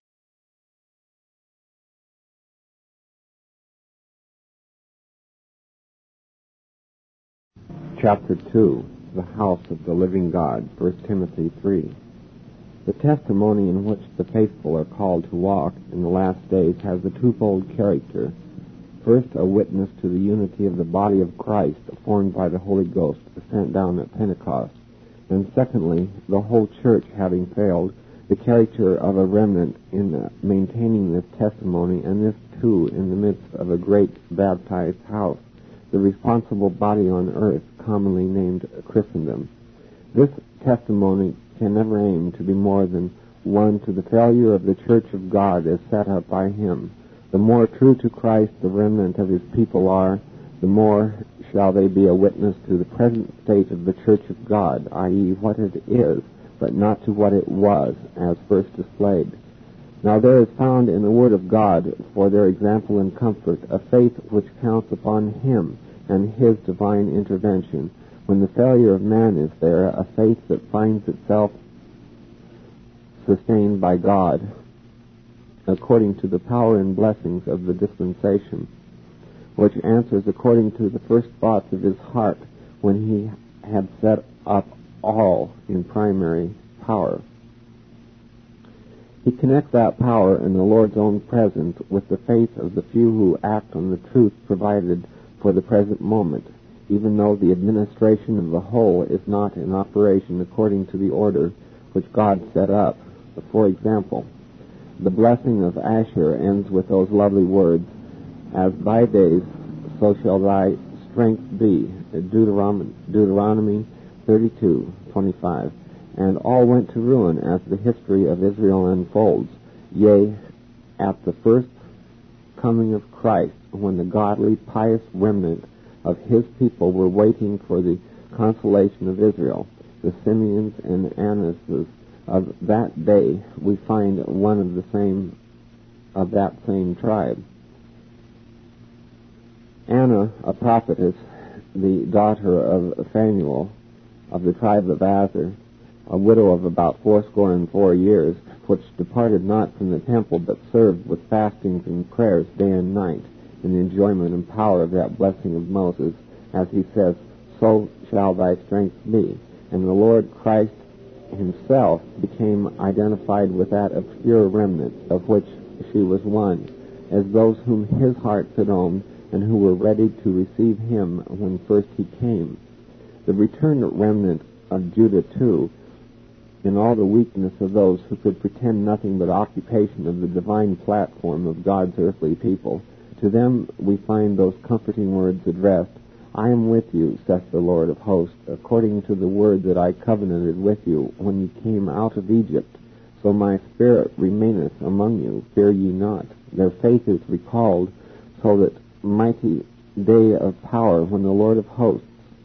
Chapter two, the house of the living God, First Timothy three. The testimony in which the faithful are called to walk in the last days has a twofold character. First, a witness to the unity of the body of Christ formed by the Holy Ghost sent down at Pentecost. And secondly, the whole church having failed, the character of a remnant in uh, maintaining this testimony, and this too in the midst of a great baptized house, the responsible body on earth, commonly named Christendom. This testimony can never aim to be more than one to the failure of the Church of God as set up by Him. The more true to Christ the remnant of His people are, the more shall they be a witness to the present state of the Church of God, that is, what it is, but not to what it was, as first displayed. Now there is found in the Word of God, for their example and comfort, a faith which counts upon Him and His divine intervention. When the failure of man is there, a faith that finds itself sustained by God, according to the power and blessings of the dispensation. which answers according to the first thoughts of his heart when he had set up all in primary power. He connects that power in the Lord's own presence with the faith of the few who act on the truth provided for the present moment, even though the administration of the whole is not in operation according to the order which God set up. For example, the blessing of Asher ends with those lovely words, "As thy days, so shall thy strength be," Deuteronomy, Deuteronomy thirty-two twenty-five. And all went to ruin as the history of Israel unfolds. Yea, at the first coming of Christ, when the godly, pious remnant of his people were waiting for the consolation of Israel, the Simeons and Annases of that day, we find one of the same, of that same tribe. Anna, a prophetess, the daughter of Phanuel, of the tribe of Aser, a widow of about fourscore and four years, which departed not from the temple, but served with fastings and prayers day and night, in the enjoyment and power of that blessing of Moses, as he says, "So shall thy strength be." And the Lord Christ himself became identified with that obscure remnant, of which she was one, as those whom his heart could own, and who were ready to receive him when first he came. The returned remnant of Judah, too, in all the weakness of those who could pretend nothing but occupation of the divine platform of God's earthly people, to them we find those comforting words addressed, "I am with you, saith the Lord of hosts, according to the word that I covenanted with you when ye came out of Egypt. So my spirit remaineth among you, fear ye not." Their faith is recalled, so that mighty day of power when the Lord of hosts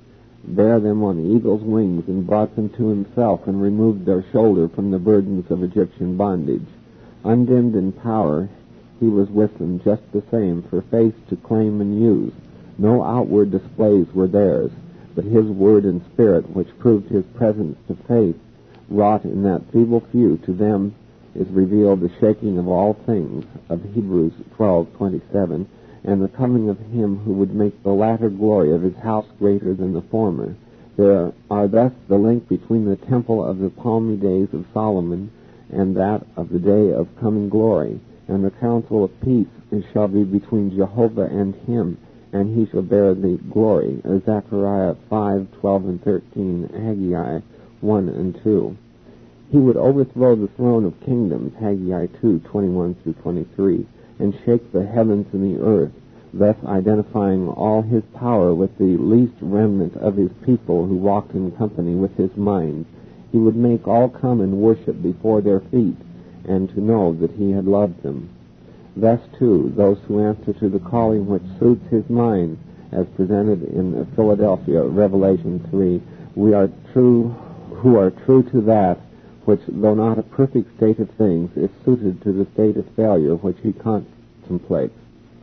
bare them on eagle's wings and brought them to himself and removed their shoulder from the burdens of Egyptian bondage. Undimmed in power, he was with them just the same for faith to claim and use. No outward displays were theirs, but his word and spirit, which proved his presence to faith, wrought in that feeble few. To them is revealed the shaking of all things, of Hebrews twelve twenty-seven, and the coming of him who would make the latter glory of his house greater than the former. There are thus the link between the temple of the palmy days of Solomon and that of the day of coming glory, and the counsel of peace shall be between Jehovah and him, and he shall bear the glory. Zechariah five twelve and thirteen, Haggai one and two. He would overthrow the throne of kingdoms, Haggai two twenty-one through twenty-three, and shake the heavens and the earth, thus identifying all his power with the least remnant of his people who walked in company with his mind. He would make all come and worship before their feet, and to know that he had loved them. Thus, too, those who answer to the calling which suits his mind, as presented in Philadelphia, Revelation three, we are true, who are true to that which, though not a perfect state of things, is suited to the state of failure which he contemplates.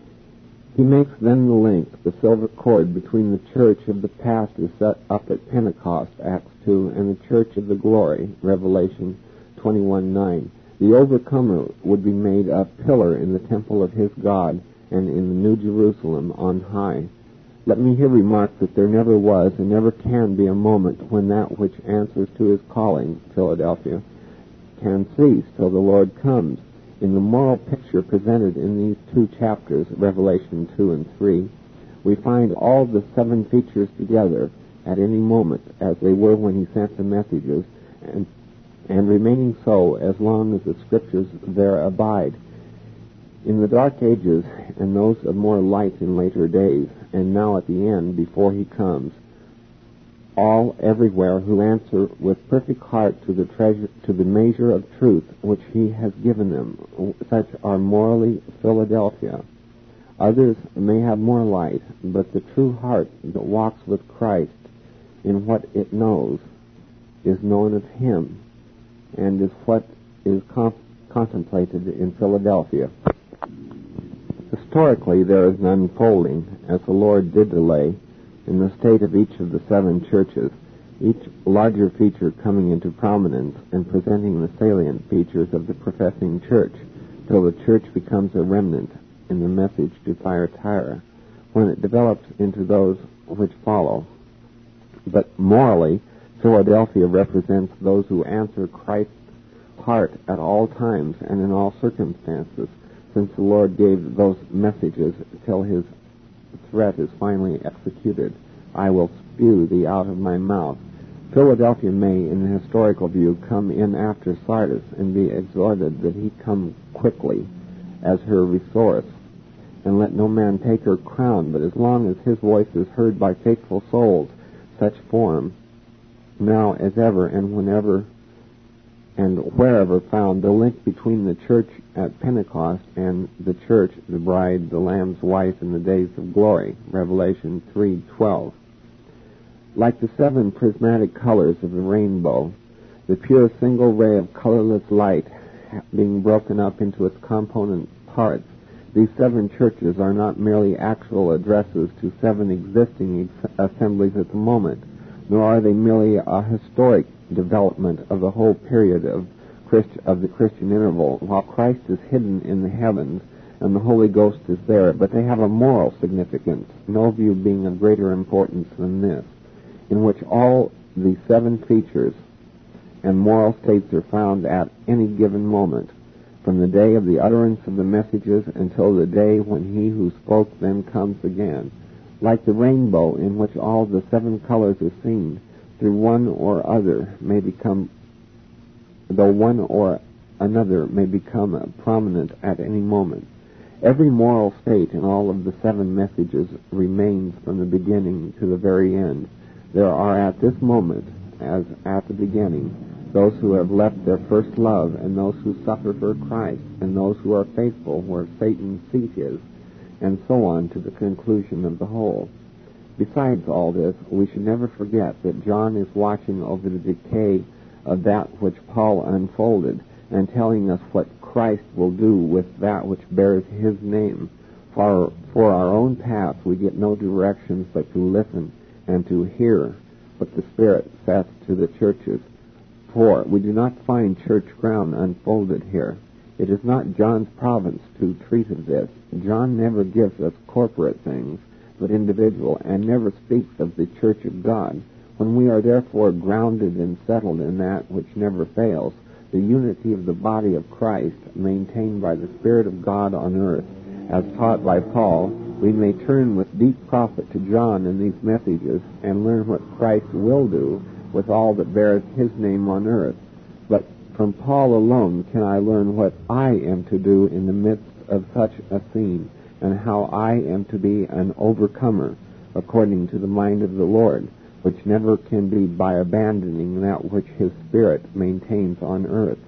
He makes then the link, the silver cord between the church of the past is set up at Pentecost, Acts two, and the church of the glory, Revelation twenty-one nine. The overcomer would be made a pillar in the temple of his God and in the New Jerusalem on high. Let me here remark that there never was and never can be a moment when that which answers to his calling, Philadelphia, can cease till the Lord comes. In the moral picture presented in these two chapters, Revelation two and three, we find all the seven features together at any moment, as they were when he sent the messages, and and remaining so as long as the Scriptures there abide. In the dark ages, and those of more light in later days, and now at the end, before he comes, all everywhere who answer with perfect heart to the treasure, to the measure of truth which he has given them, such are morally Philadelphia. Others may have more light, but the true heart that walks with Christ in what it knows is known of him, and is what is com- contemplated in Philadelphia. Historically, there is an unfolding, as the Lord did delay, in the state of each of the seven churches, each larger feature coming into prominence and presenting the salient features of the professing church, till the church becomes a remnant in the message to Thyatira, when it develops into those which follow. But morally, Philadelphia represents those who answer Christ's heart at all times and in all circumstances, since the Lord gave those messages till his threat is finally executed. I will spew thee out of my mouth. Philadelphia may, in the historical view, come in after Sardis and be exhorted that he come quickly as her resource, and let no man take her crown, but as long as his voice is heard by faithful souls, such form, now as ever and whenever and wherever found, the link between the church at Pentecost and the church, the bride, the Lamb's wife in the days of glory, Revelation three twelve. Like the seven prismatic colors of the rainbow, the pure single ray of colorless light being broken up into its component parts, these seven churches are not merely actual addresses to seven existing ex- assemblies at the moment, nor are they merely a historic development of the whole period of, Christ, of the Christian interval, while Christ is hidden in the heavens and the Holy Ghost is there, but they have a moral significance, no view being of greater importance than this, in which all the seven features and moral states are found at any given moment, from the day of the utterance of the messages until the day when he who spoke them comes again. Like the rainbow, in which all the seven colors are seen, through one or other may become, though one or another may become prominent at any moment. Every moral state in all of the seven messages remains from the beginning to the very end. There are at this moment, as at the beginning, those who have left their first love, and those who suffer for Christ, and those who are faithful where Satan's seat is, and so on to the conclusion of the whole. Besides all this, we should never forget that John is watching over the decay of that which Paul unfolded, and telling us what Christ will do with that which bears his name. For, for our own path we get no directions but to listen and to hear what the Spirit says to the churches. For we do not find church ground unfolded here. It is not John's province to treat of this. John never gives us corporate things, but individual, and never speaks of the church of God. When we are therefore grounded and settled in that which never fails, the unity of the body of Christ, maintained by the Spirit of God on earth, as taught by Paul, we may turn with deep profit to John in these messages and learn what Christ will do with all that bears his name on earth. But from Paul alone can I learn what I am to do in the midst of such a scene, and how I am to be an overcomer according to the mind of the Lord, which never can be by abandoning that which his Spirit maintains on earth.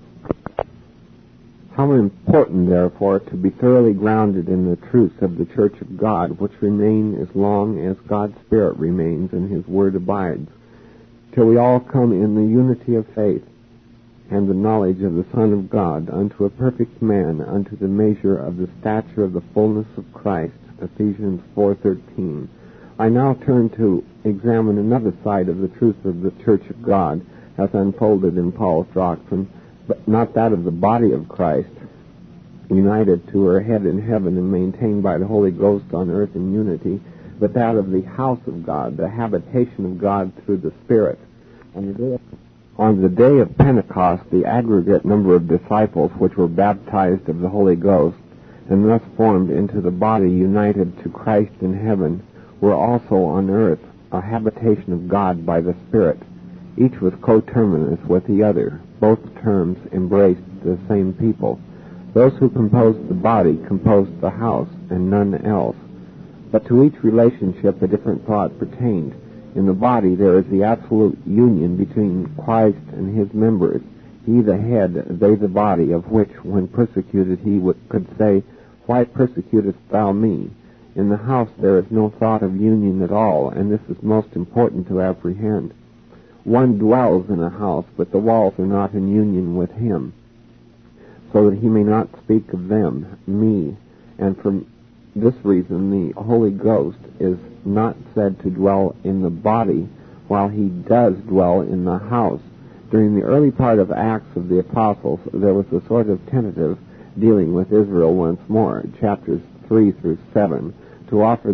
How important, therefore, to be thoroughly grounded in the truths of the Church of God, which remain as long as God's Spirit remains and his Word abides, till we all come in the unity of faith and the knowledge of the Son of God, unto a perfect man, unto the measure of the stature of the fullness of Christ, Ephesians four thirteen. I now turn to examine another side of the truth of the Church of God, as unfolded in Paul's doctrine, but not that of the body of Christ, united to her head in heaven and maintained by the Holy Ghost on earth in unity, but that of the house of God, the habitation of God through the Spirit. On the day of, on the day of Pentecost, the aggregate number of disciples which were baptized of the Holy Ghost, and thus formed into the body united to Christ in heaven, were also on earth, a habitation of God by the Spirit. Each was coterminous with the other. Both terms embraced the same people. Those who composed the body composed the house, and none else. But to each relationship a different thought pertained. In the body there is the absolute union between Christ and his members. He the head, they the body, of which, when persecuted, he would, could say, "Why persecutest thou me?" In the house there is no thought of union at all, and this is most important to apprehend. One dwells in a house, but the walls are not in union with him, so that he may not speak of them, me. And for this reason the Holy Ghost is not said to dwell in the body, while he does dwell in the house. During the early part of Acts of the Apostles, there was a sort of tentative dealing with Israel once more, chapters three through seven, to offer the,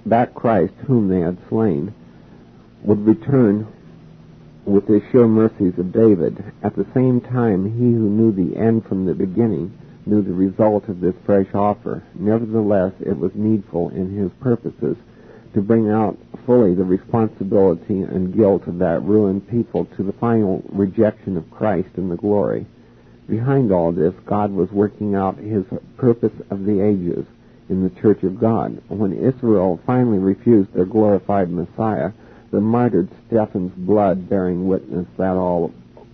that Christ, whom they had slain, would return with the sure mercies of David. At the same time, he who knew the end from the beginning knew the result of this fresh offer. Nevertheless, it was needful in his purposes to bring out fully the responsibility and guilt of that ruined people to the final rejection of Christ and the glory. Behind all this, God was working out his purpose of the ages in the Church of God. When Israel finally refused their glorified Messiah, the martyred Stephen's blood bearing witness that all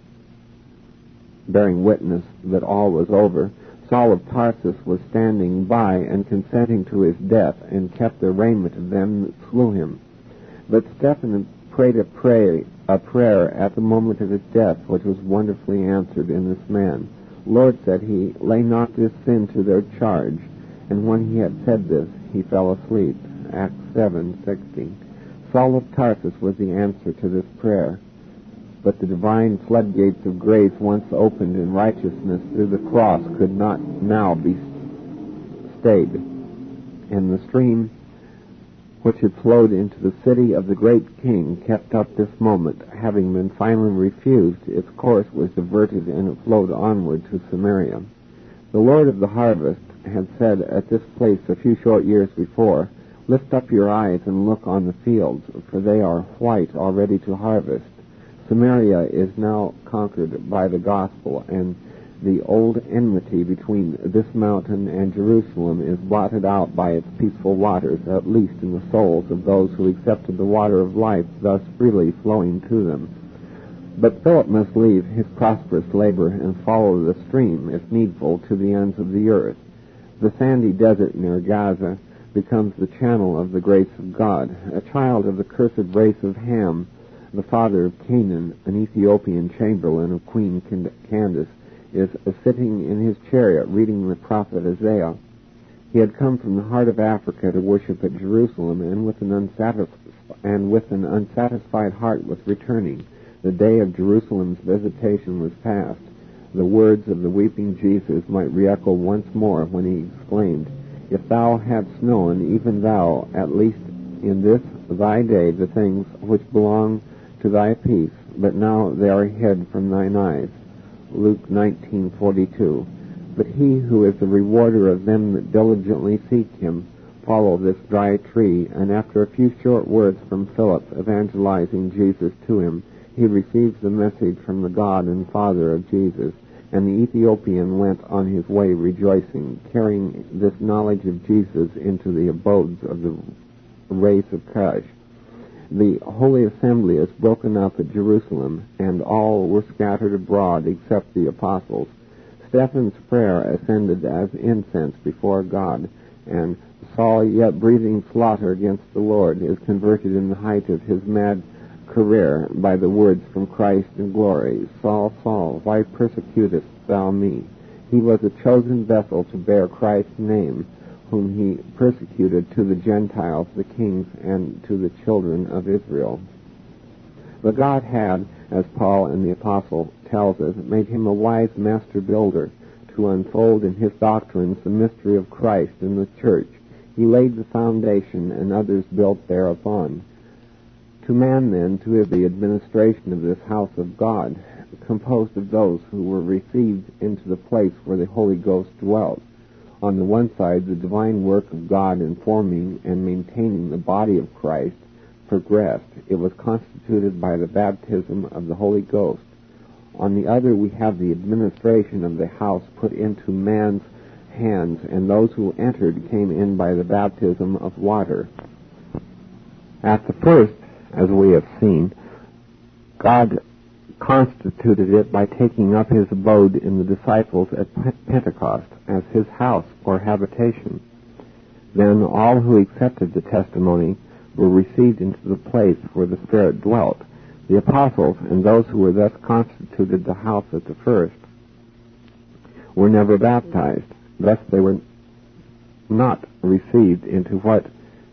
bearing witness that all was over, Saul of Tarsus was standing by and consenting to his death, and kept the raiment of them that slew him. But Stephen prayed a, pray, a prayer at the moment of his death, which was wonderfully answered in this man. Lord, said he, lay not this sin to their charge. And when he had said this, he fell asleep. Acts seven sixteen. Saul of Tarsus was the answer to this prayer. But the divine floodgates of grace, once opened in righteousness through the cross, could not now be stayed. And the stream which had flowed into the city of the great king kept up this moment. Having been finally refused, its course was diverted, and it flowed onward to Samaria. The Lord of the harvest had said at this place a few short years before, lift up your eyes and look on the fields, for they are white already to harvest. Samaria is now conquered by the gospel, and the old enmity between this mountain and Jerusalem is blotted out by its peaceful waters, at least in the souls of those who accepted the water of life thus freely flowing to them. But Philip must leave his prosperous labor and follow the stream, if needful, to the ends of the earth. The sandy desert near Gaza becomes the channel of the grace of God. A child of the cursed race of Ham, the father of Canaan, an Ethiopian chamberlain of Queen Candace, is sitting in his chariot reading the prophet Isaiah. He had come from the heart of Africa to worship at Jerusalem, and with an unsatisfied, and with an unsatisfied heart was returning. The day of Jerusalem's visitation was past. The words of the weeping Jesus might re-echo once more when he exclaimed, if thou hadst known, even thou, at least in this thy day, the things which belong to thy peace, but now they are hid from thine eyes. Luke nineteen forty-two. But he who is the rewarder of them that diligently seek him, follow this dry tree. And after a few short words from Philip evangelizing Jesus to him, he receives the message from the God and Father of Jesus. And the Ethiopian went on his way rejoicing, carrying this knowledge of Jesus into the abodes of the race of Cush. The holy assembly is broken up at Jerusalem, and all were scattered abroad except the apostles. Stephen's prayer ascended as incense before God, and Saul, yet breathing slaughter against the Lord, is converted in the height of his mad career by the words from Christ in glory, Saul, Saul, why persecutest thou me? He was a chosen vessel to bear Christ's name, whom he persecuted to the Gentiles, the kings, and to the children of Israel. But God had, as Paul and the Apostle tells us, made him a wise master builder to unfold in his doctrines the mystery of Christ in the church. He laid the foundation, and others built thereupon. To man, then, to have the administration of this house of God, composed of those who were received into the place where the Holy Ghost dwelt. On the one side, the divine work of God in forming and maintaining the body of Christ progressed. It was constituted by the baptism of the Holy Ghost. On the other, we have the administration of the house put into man's hands, and those who entered came in by the baptism of water. At the first, as we have seen, God constituted it by taking up his abode in the disciples at Pentecost as his house or habitation. Then all who accepted the testimony were received into the place where the Spirit dwelt. The apostles and those who were thus constituted the house at the first were never baptized. Thus they were not received into what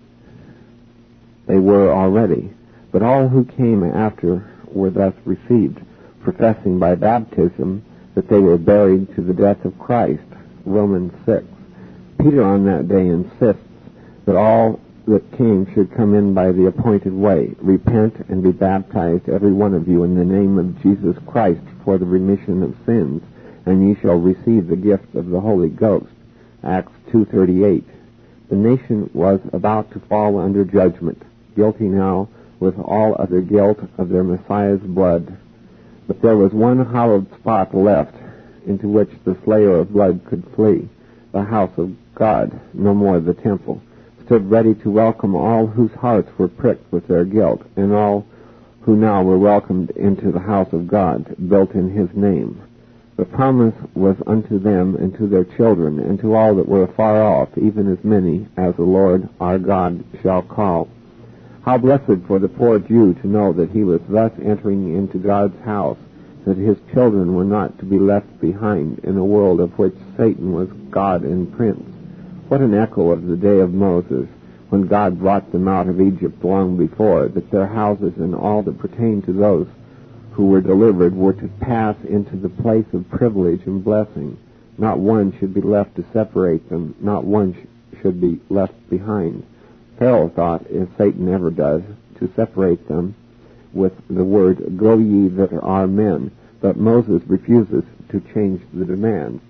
they were already. But all who came after were thus received, professing by baptism that they were buried to the death of Christ. Romans six. Peter on that day insists that all that came should come in by the appointed way. Repent and be baptized, every one of you, in the name of Jesus Christ for the remission of sins, and ye shall receive the gift of the Holy Ghost. Acts two thirty-eight. The nation was about to fall under judgment, guilty now with all other guilt of their Messiah's blood. But there was one hallowed spot left into which the slayer of blood could flee, the house of God, no more the temple, stood ready to welcome all whose hearts were pricked with their guilt, and all who now were welcomed into the house of God, built in his name. The promise was unto them and to their children, and to all that were afar off, even as many as the Lord our God shall call. How blessed for the poor Jew to know that he was thus entering into God's house, that his children were not to be left behind in a world of which Satan was God and prince. What an echo of the day of Moses, when God brought them out of Egypt long before, that their houses and all that pertained to those who were delivered were to pass into the place of privilege and blessing. Not one should be left to separate them, not one sh- should be left behind. Pharaoh thought, as Satan ever does, to separate them with the word, "Go ye that are men," but Moses refuses to change the demand.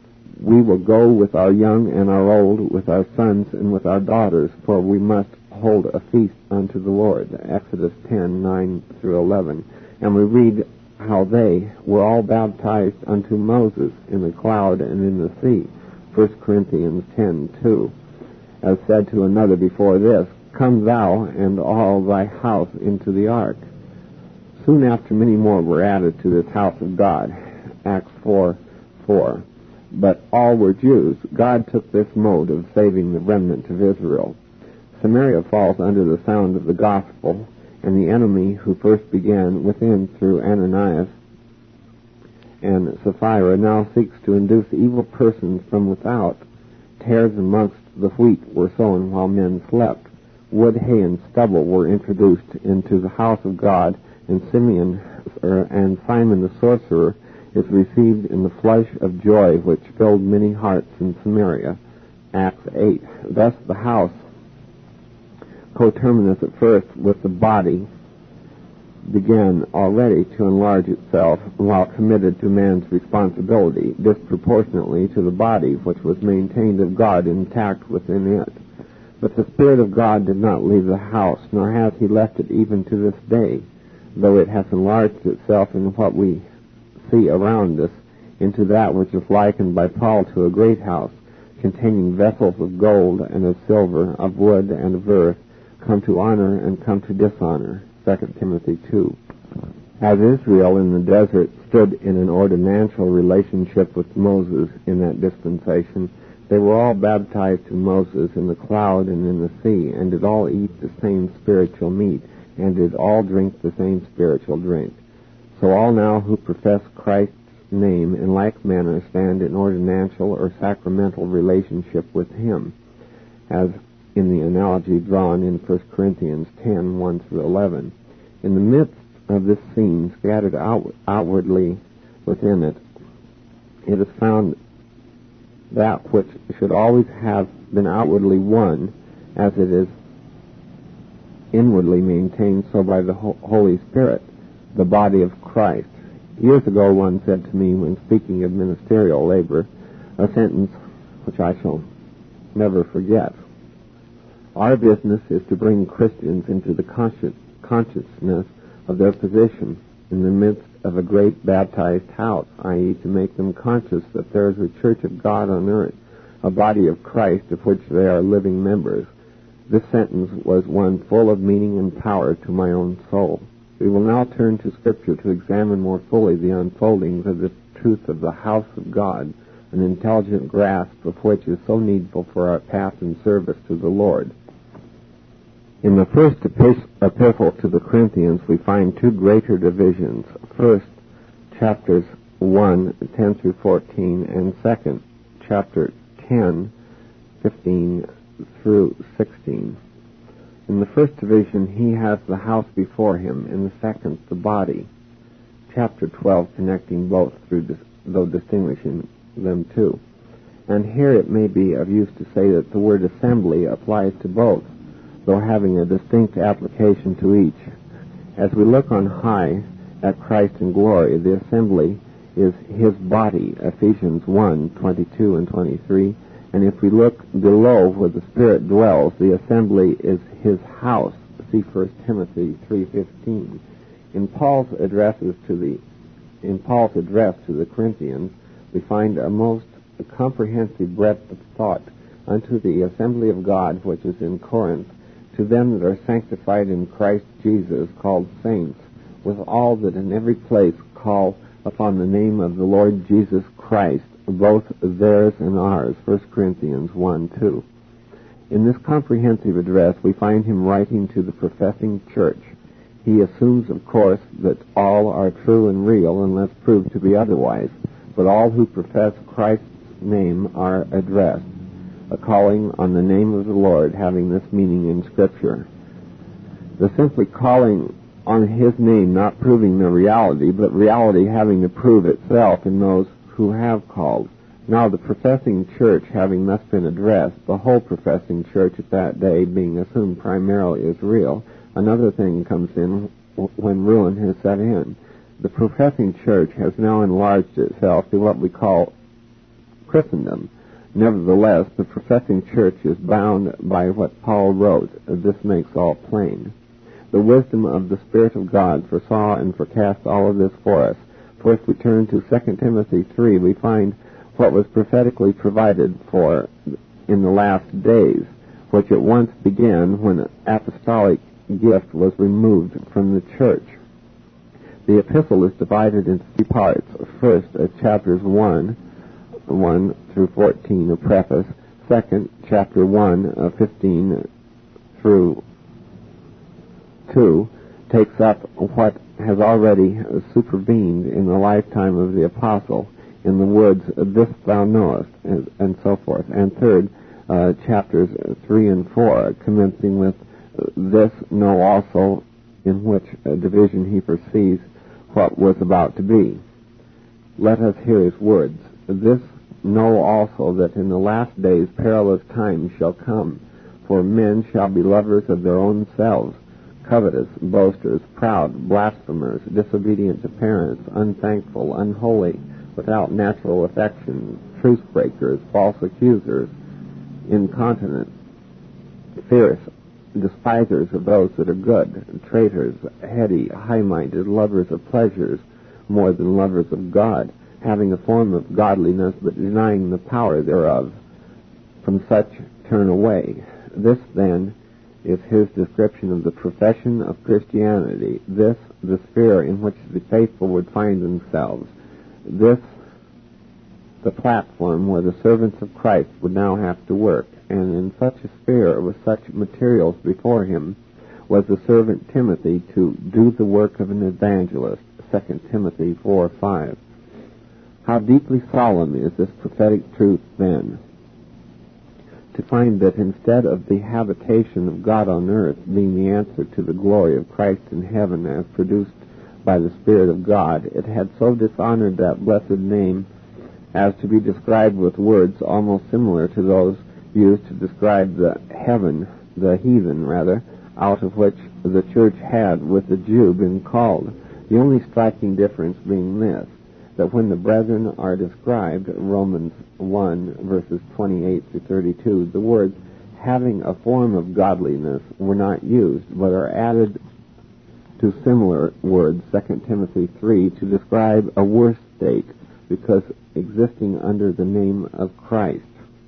We will go with our young and our old, with our sons and with our daughters, for we must hold a feast unto the Lord. Exodus ten, nine through eleven. And we read how they were all baptized unto Moses in the cloud and in the sea. First Corinthians ten, two. As said to another before this, "Come thou and all thy house into the ark." Soon after, many more were added to this house of God. Acts four, four. But all were Jews. God took this mode of saving the remnant of Israel. Samaria falls under the sound of the gospel, and the enemy who first began within through Ananias and Sapphira now seeks to induce evil persons from without. Tares amongst the wheat were sown while men slept. Wood, hay, and stubble were introduced into the house of God, and Simeon er, and Simon the sorcerer is received in the flush of joy which filled many hearts in Samaria. Acts eight. Thus the house, coterminous at first with the body, began already to enlarge itself while committed to man's responsibility, disproportionately to the body, which was maintained of God intact within it. But the Spirit of God did not leave the house, nor has he left it even to this day, though it has enlarged itself in what we see around us into that which is likened by Paul to a great house, containing vessels of gold and of silver, of wood and of earth, come to honor and come to dishonor. Second Timothy two. As Israel in the desert stood in an ordinantial relationship with Moses in that dispensation, they were all baptized to Moses in the cloud and in the sea, and did all eat the same spiritual meat, and did all drink the same spiritual drink. So all now who profess Christ's name in like manner stand in ordinantial or sacramental relationship with him, as in the analogy drawn in First Corinthians ten, one through eleven. In the midst of this scene, scattered out, outwardly within it, it is found that which should always have been outwardly one, as it is inwardly maintained so by the Holy Spirit, the body of Christ. Years ago one said to me, when speaking of ministerial labor, a sentence which I shall never forget. Our business is to bring Christians into the conscious, consciousness of their position in the midst of a great baptized house, that is to make them conscious that there is a church of God on earth, a body of Christ of which they are living members. This sentence was one full of meaning and power to my own soul. We will now turn to Scripture to examine more fully the unfoldings of the truth of the house of God, an intelligent grasp of which is so needful for our path and service to the Lord. In the first epistle to the Corinthians, we find two greater divisions. First, chapters one, ten through fourteen, and second, chapter ten, fifteen through sixteen. In the first division, he has the house before him, in the second, the body. Chapter twelve, connecting both, through dis- though distinguishing them too. And here it may be of use to say that the word assembly applies to both. though having a distinct application to each. As we look on high at Christ in glory, the assembly is his body, Ephesians one, twenty-two and twenty-three. And if we look below where the Spirit dwells, the assembly is his house, see First Timothy three fifteen. In Paul's addresses to the in Paul's address to the Corinthians, we find a most comprehensive breadth of thought unto the assembly of God which is in Corinth, to them that are sanctified in Christ Jesus, called saints, with all that in every place call upon the name of the Lord Jesus Christ, both theirs and ours, First Corinthians one two. In this comprehensive address, we find him writing to the professing church. He assumes, of course, that all are true and real unless proved to be otherwise, but all who profess Christ's name are addressed, a calling on the name of the Lord having this meaning in Scripture. The simply calling on his name not proving the reality, but reality having to prove itself in those who have called. Now the professing church having thus been addressed, the whole professing church at that day being assumed primarily as real, another thing comes in when ruin has set in. The professing church has now enlarged itself to what we call Christendom. Nevertheless, the professing church is bound by what Paul wrote. This makes all plain. The wisdom of the Spirit of God foresaw and forecast all of this for us. For if we turn to Second Timothy three, we find what was prophetically provided for in the last days, which at once began when an apostolic gift was removed from the church. The epistle is divided into three parts. First, uh, chapters one, one through fourteen, a preface. Second, chapter one, uh, fifteen through two, takes up what has already uh, supervened in the lifetime of the apostle, in the words, "This thou knowest," and, and so forth. And third, uh, chapters three and four, commencing with uh, "This know also," in which uh, division he foresees what was about to be. Let us hear his words. "This know also, that in the last days perilous times shall come, for men shall be lovers of their own selves, covetous, boasters, proud, blasphemers, disobedient to parents, unthankful, unholy, without natural affection, truce breakers, false accusers, incontinent, fierce, despisers of those that are good, traitors, heady, high-minded, lovers of pleasures more than lovers of God, having a form of godliness but denying the power thereof. From such turn away." This, then, is his description of the profession of Christianity. This, the sphere in which the faithful would find themselves. This, the platform where the servants of Christ would now have to work. And in such a sphere, with such materials before him, was the servant Timothy to do the work of an evangelist, Second Timothy four five. How deeply solemn is this prophetic truth, then, to find that instead of the habitation of God on earth being the answer to the glory of Christ in heaven as produced by the Spirit of God, it had so dishonored that blessed name as to be described with words almost similar to those used to describe the heaven, the heathen rather, out of which the church had with the Jew been called. The only striking difference being this, that when the brethren are described, Romans one, verses twenty-eight to thirty-two, the words having a form of godliness were not used, but are added to similar words, Second Timothy three, to describe a worse state, because existing under the name of Christ.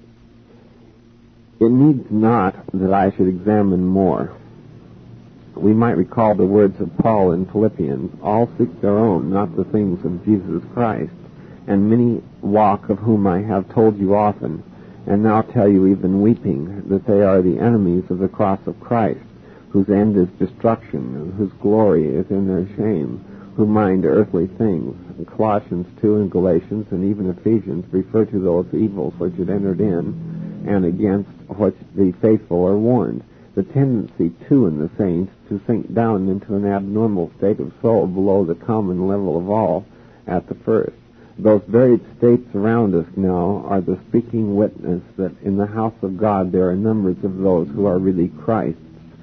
It needs not that I should examine more. We might recall the words of Paul in Philippians, "All seek their own, not the things of Jesus Christ, and many walk, of whom I have told you often, and now tell you even weeping, that they are the enemies of the cross of Christ, whose end is destruction, and whose glory is in their shame, who mind earthly things." And Colossians two and Galatians and even Ephesians refer to those evils which had entered in, and against which the faithful are warned. The tendency, too, in the saints to sink down into an abnormal state of soul below the common level of all at the first. Those varied states around us now are the speaking witness that in the house of God there are numbers of those who are really Christ's,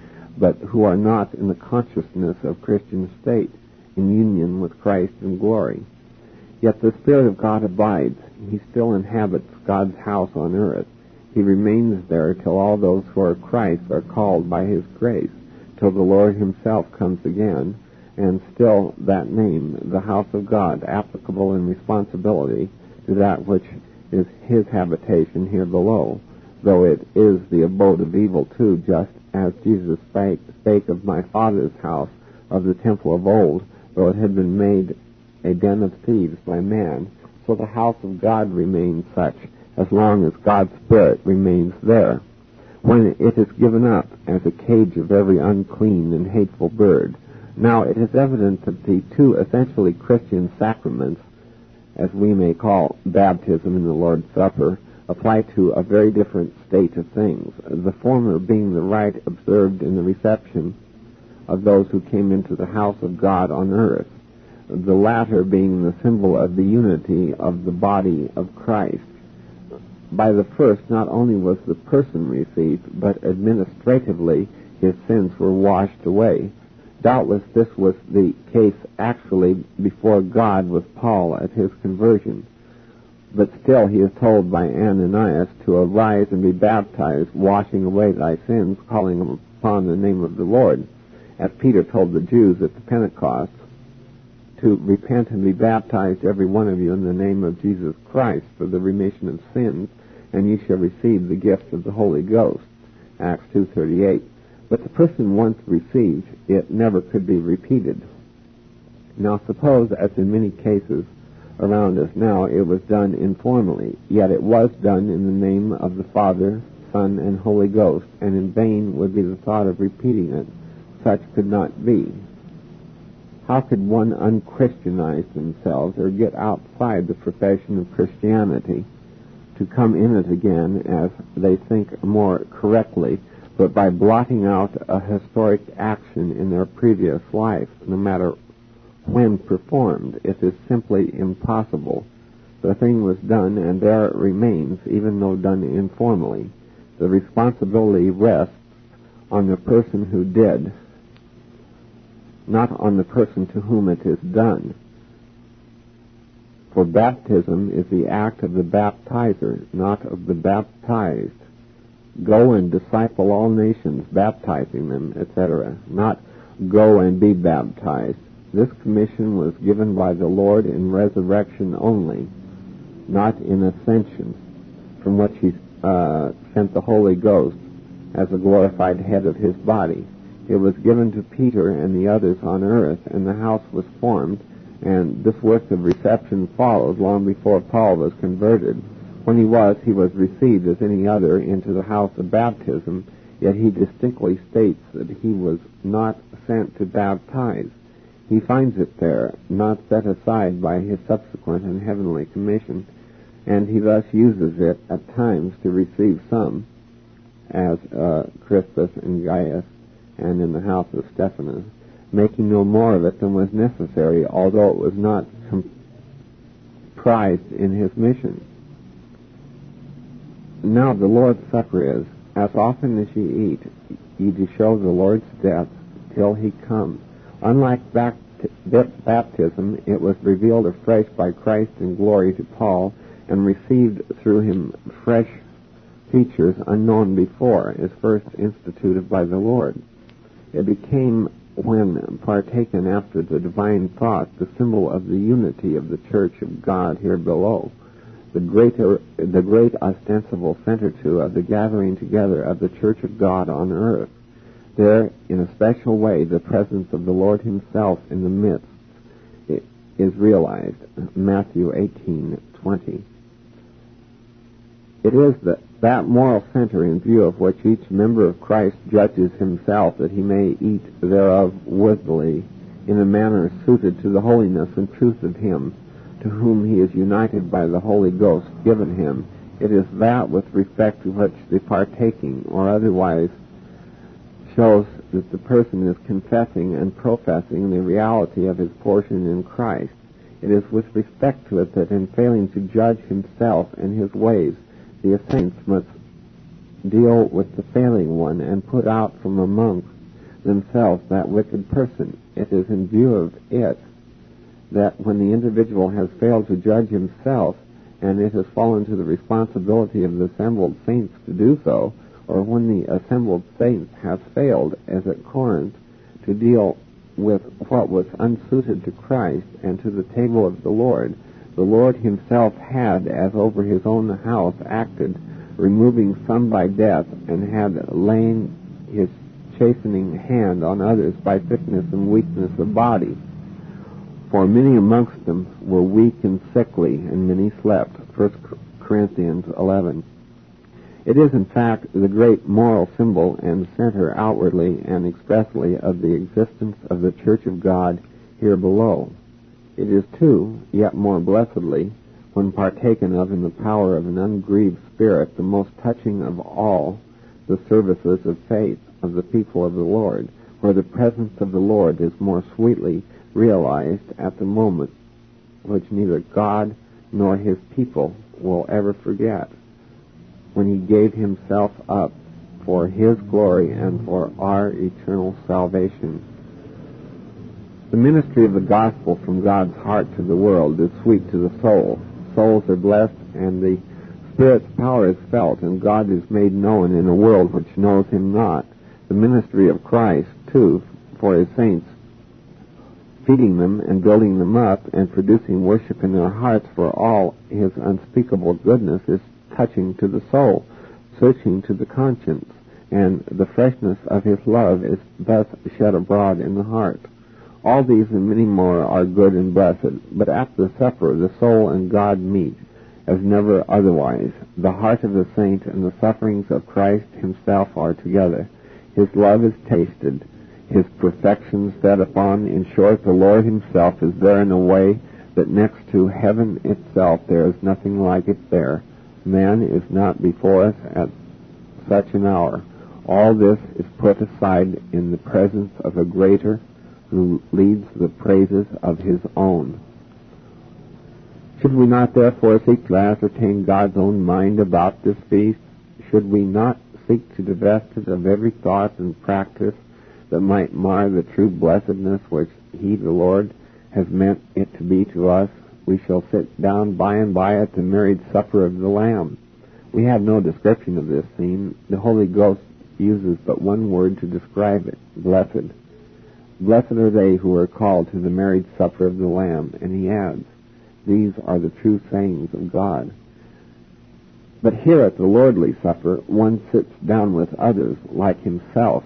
but who are not in the consciousness of Christian state, in union with Christ in glory. Yet the Spirit of God abides. He still inhabits God's house on earth. He remains there till all those who are Christ are called by His grace, till the Lord Himself comes again, and still that name, the house of God, applicable in responsibility to that which is His habitation here below, though it is the abode of evil too, just as Jesus spake, spake of my Father's house, of the temple of old, though it had been made a den of thieves by man, so the house of God remains such, as long as God's Spirit remains there. When it is given up as a cage of every unclean and hateful bird, now it is evident that the two essentially Christian sacraments, as we may call baptism and the Lord's Supper, apply to a very different state of things, the former being the rite observed in the reception of those who came into the house of God on earth, the latter being the symbol of the unity of the body of Christ. By the first, not only was the person received, but administratively his sins were washed away. Doubtless this was the case actually before God with Paul at his conversion. But still he is told by Ananias to arise and be baptized, washing away thy sins, calling upon the name of the Lord. As Peter told the Jews at the Pentecost, to repent and be baptized every one of you in the name of Jesus Christ for the remission of sins, and ye shall receive the gift of the Holy Ghost. Acts two thirty-eight. But the person once received, it never could be repeated. Now suppose, as in many cases around us now, it was done informally, yet it was done in the name of the Father, Son, and Holy Ghost, and in vain would be the thought of repeating it. Such could not be. How could one unchristianize themselves or get outside the profession of Christianity to come in it again, as they think more correctly, but by blotting out a historic action in their previous life, no matter when performed? It is simply impossible. The thing was done, and there it remains, even though done informally. The responsibility rests on the person who did, not on the person to whom it is done. For baptism is the act of the baptizer, not of the baptized. Go and disciple all nations, baptizing them, et cetera, not go and be baptized. This commission was given by the Lord in resurrection only, not in ascension, from which He uh, sent the Holy Ghost as a glorified head of His body. It was given to Peter and the others on earth, and the house was formed, and this work of reception followed long before Paul was converted. When he was, he was received as any other into the house of baptism, yet he distinctly states that he was not sent to baptize. He finds it there, not set aside by his subsequent and heavenly commission, and he thus uses it at times to receive some, as uh, Crispus and Gaius, and in the house of Stephanus, making no more of it than was necessary, although it was not comprised in his mission. Now the Lord's Supper is, as often as ye eat, ye do show the Lord's death till He comes. Unlike baptism, it was revealed afresh by Christ in glory to Paul, and received through him fresh features unknown before, as first instituted by the Lord. It became, when partaken after the divine thought, the symbol of the unity of the Church of God here below, the greater, the great ostensible center too of the gathering together of the Church of God on earth. There, in a special way, the presence of the Lord Himself in the midst is realized. Matthew eighteen twenty. It is the, that moral center in view of which each member of Christ judges himself, that he may eat thereof worthily, in a manner suited to the holiness and truth of Him to whom he is united by the Holy Ghost given him. It is that with respect to which the partaking, or otherwise, shows that the person is confessing and professing the reality of his portion in Christ. It is with respect to it that in failing to judge himself and his ways, the saints must deal with the failing one and put out from amongst themselves that wicked person. It is in view of it that when the individual has failed to judge himself, and it has fallen to the responsibility of the assembled saints to do so, or when the assembled saints have failed, as at Corinth, to deal with what was unsuited to Christ and to the table of the Lord, the Lord himself had, as over his own house, acted, removing some by death, and had lain his chastening hand on others by sickness and weakness of body. For many amongst them were weak and sickly, and many slept. First Corinthians eleven. It is, in fact, the great moral symbol and center outwardly and expressly of the existence of the Church of God here below. It is, too, yet more blessedly, when partaken of in the power of an ungrieved spirit, the most touching of all the services of faith of the people of the Lord, where the presence of the Lord is more sweetly realized at the moment, which neither God nor his people will ever forget, when he gave himself up for his glory and for our eternal salvation. The ministry of the gospel from God's heart to the world is sweet to the soul. Souls are blessed, and the Spirit's power is felt, and God is made known in a world which knows him not. The ministry of Christ, too, for his saints, feeding them and building them up and producing worship in their hearts for all his unspeakable goodness, is touching to the soul, searching to the conscience, and the freshness of his love is thus shed abroad in the heart. All these and many more are good and blessed, but at the supper the soul and God meet, as never otherwise. The heart of the saint and the sufferings of Christ himself are together. His love is tasted, his perfection set upon. In short, the Lord himself is there in a way that next to heaven itself there is nothing like it there. Man is not before us at such an hour. All this is put aside in the presence of a greater who leads the praises of his own. Should we not therefore seek to ascertain God's own mind about this feast? Should we not seek to divest it of every thought and practice that might mar the true blessedness which he, the Lord, has meant it to be to us? We shall sit down by and by at the married supper of the Lamb. We have no description of this scene. The Holy Ghost uses but one word to describe it: blessed. Blessed are they who are called to the married supper of the Lamb. And he adds, these are the true sayings of God. But here at the Lordly Supper, one sits down with others like himself,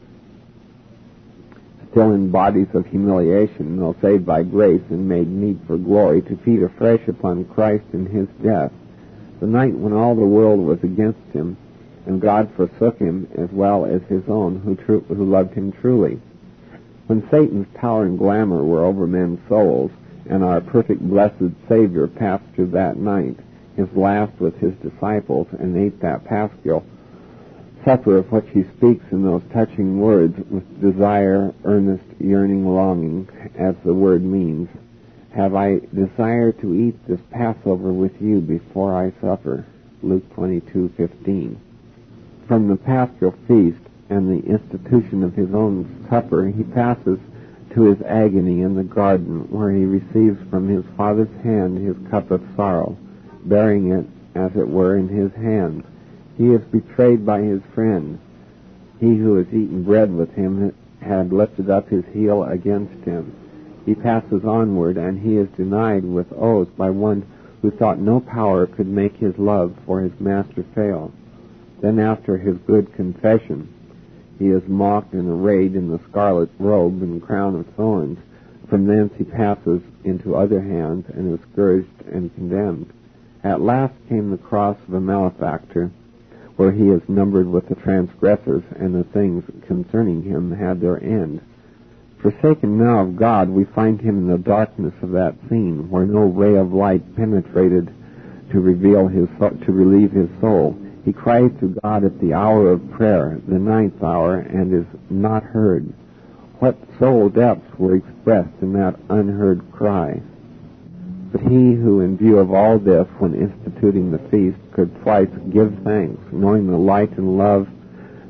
still in bodies of humiliation, though saved by grace and made meet for glory, to feed afresh upon Christ in his death, the night when all the world was against him, and God forsook him as well as his own who, tru- who loved him truly. When Satan's power and glamour were over men's souls, and our perfect blessed Savior passed through that night, his last with his disciples, and ate that paschal supper of which he speaks in those touching words, with desire, earnest, yearning, longing, as the word means, have I desired to eat this Passover with you before I suffer. Luke twenty-two fifteen. From the paschal feast and the institution of his own supper, he passes to his agony in the garden, where he receives from his Father's hand his cup of sorrow, bearing it, as it were, in his hands. He is betrayed by his friend. He who has eaten bread with him had lifted up his heel against him. He passes onward, and he is denied with oaths by one who thought no power could make his love for his master fail. Then, after his good confession, he is mocked and arrayed in the scarlet robe and crown of thorns. From thence he passes into other hands and is scourged and condemned. At last came the cross of a malefactor, where he is numbered with the transgressors, and the things concerning him had their end. Forsaken now of God, we find him in the darkness of that scene, where no ray of light penetrated to reveal his to relieve his soul. He cries to God at the hour of prayer, the ninth hour, and is not heard. What soul depths were expressed in that unheard cry? But he who, in view of all this, when instituting the feast, could twice give thanks, knowing the light and love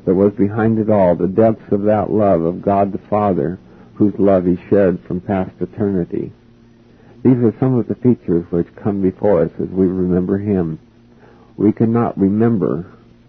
that was behind it all, the depths of that love of God the Father, whose love he shared from past eternity. These are some of the features which come before us as we remember him. We cannot remember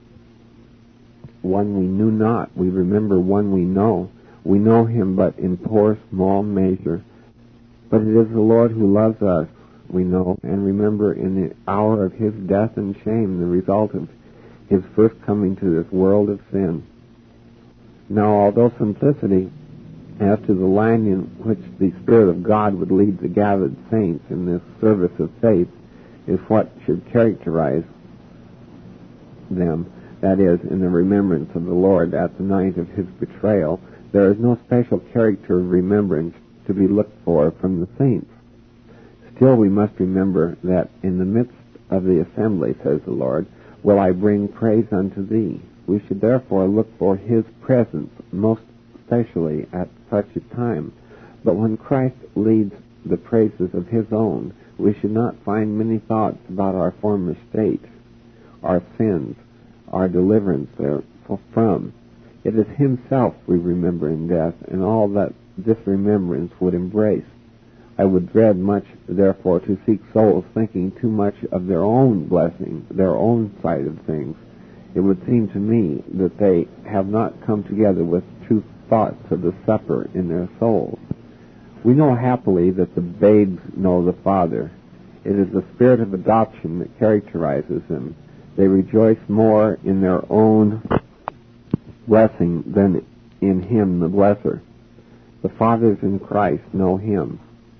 one we knew not. We remember one we know. We know him but in poor, small measure. But it is the Lord who loves us, we know, and remember in the hour of his death and shame, the result of his first coming to this world of sin. Now, although simplicity as to the line in which the Spirit of God would lead the gathered saints in this service of faith is what should characterize them, that is, in the remembrance of the Lord at the night of his betrayal, there is no special character of remembrance to be looked for from the saints. Still, we must remember that in the midst of the assembly, says the Lord, will I bring praise unto thee. We should therefore look for his presence, most especially at such a time. But when Christ leads the praises of his own, we should not find many thoughts about our former state, our sins, our deliverance therefrom. It is himself we remember in death, and all that this remembrance would embrace. I would dread much, therefore, to seek souls thinking too much of their own blessing, their own side of things. It would seem to me that they have not come together with true thoughts of the supper in their souls. We know happily that the babes know the Father. It is the spirit of adoption that characterizes them. They rejoice more in their own blessing than in him, the blesser. The fathers in Christ know him.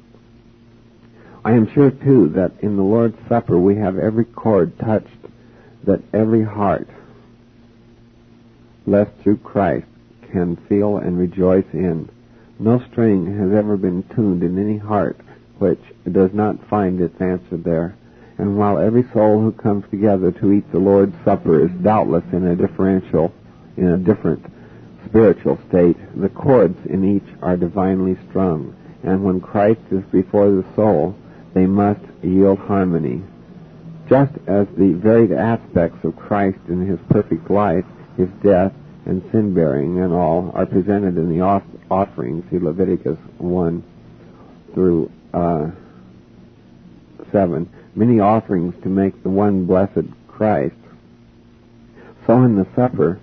I am sure, too, that in the Lord's Supper we have every chord touched, that every heart, blessed through Christ, can feel and rejoice in. No string has ever been tuned in any heart which does not find its answer there. And while every soul who comes together to eat the Lord's Supper is doubtless in a differential, in a different spiritual state, the chords in each are divinely strung, and when Christ is before the soul, they must yield harmony. Just as the varied aspects of Christ in his perfect life, his death, and sin-bearing and all are presented in the off- offerings, see Leviticus one through uh, seven, many offerings to make the one blessed Christ. So in the supper,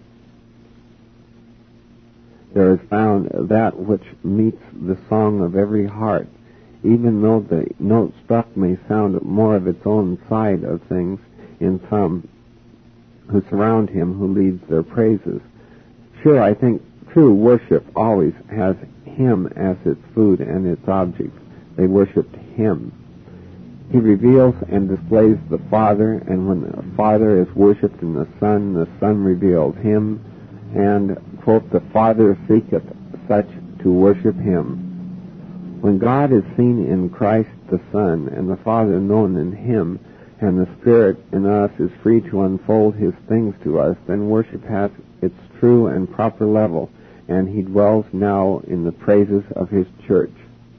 there is found that which meets the song of every heart, even though the note struck may sound more of its own side of things in some who surround him who leads their praises. Sure, I think true worship always has him as its food and its object. They worshiped him. He reveals and displays the Father, and when the Father is worshipped in the Son, the Son reveals him, and, quote, the Father seeketh such to worship him. When God is seen in Christ the Son, and the Father known in him, and the Spirit in us is free to unfold his things to us, then worship has its true and proper level, and he dwells now in the praises of his church.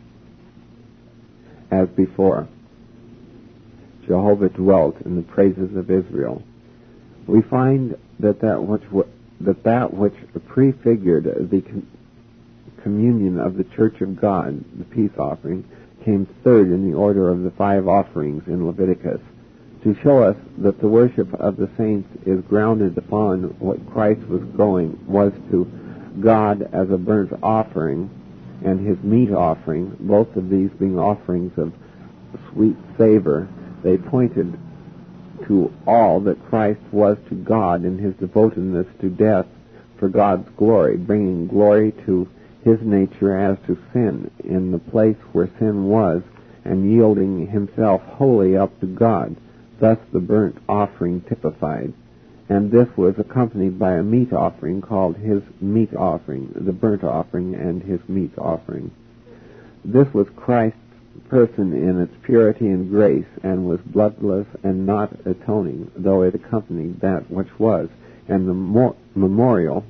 As before, Jehovah dwelt in the praises of Israel. We find that that which that that which prefigured the com- communion of the Church of God, the peace offering, came third in the order of the five offerings in Leviticus, to show us that the worship of the saints is grounded upon what Christ was going was to God as a burnt offering, and his meat offering, both of these being offerings of sweet savor. They pointed to all that Christ was to God in his devotedness to death for God's glory, bringing glory to his nature as to sin in the place where sin was, and yielding himself wholly up to God. Thus the burnt offering typified. And this was accompanied by a meat offering called his meat offering, the burnt offering and his meat offering. This was Christ's person in its purity and grace, and was bloodless and not atoning, though it accompanied that which was, and the mo- memorial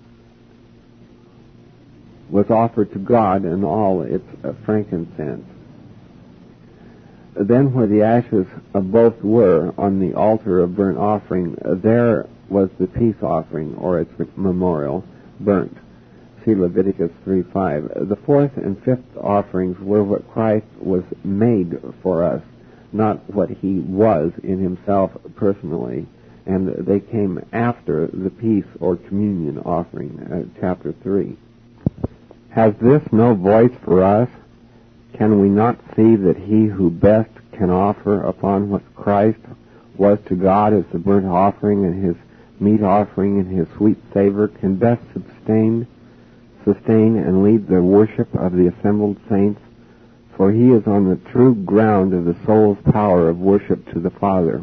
was offered to God in all its uh, frankincense. Then where the ashes of both were on the altar of burnt offering, there was the peace offering, or its memorial, burnt. See Leviticus three five. The fourth and fifth offerings were what Christ was made for us, not what he was in himself personally, and they came after the peace or communion offering, uh, chapter three. Has this no voice for us? Can we not see that he who best can offer upon what Christ was to God as the burnt offering and his meat offering and his sweet savor can best sustain, sustain and lead the worship of the assembled saints? For he is on the true ground of the soul's power of worship to the Father.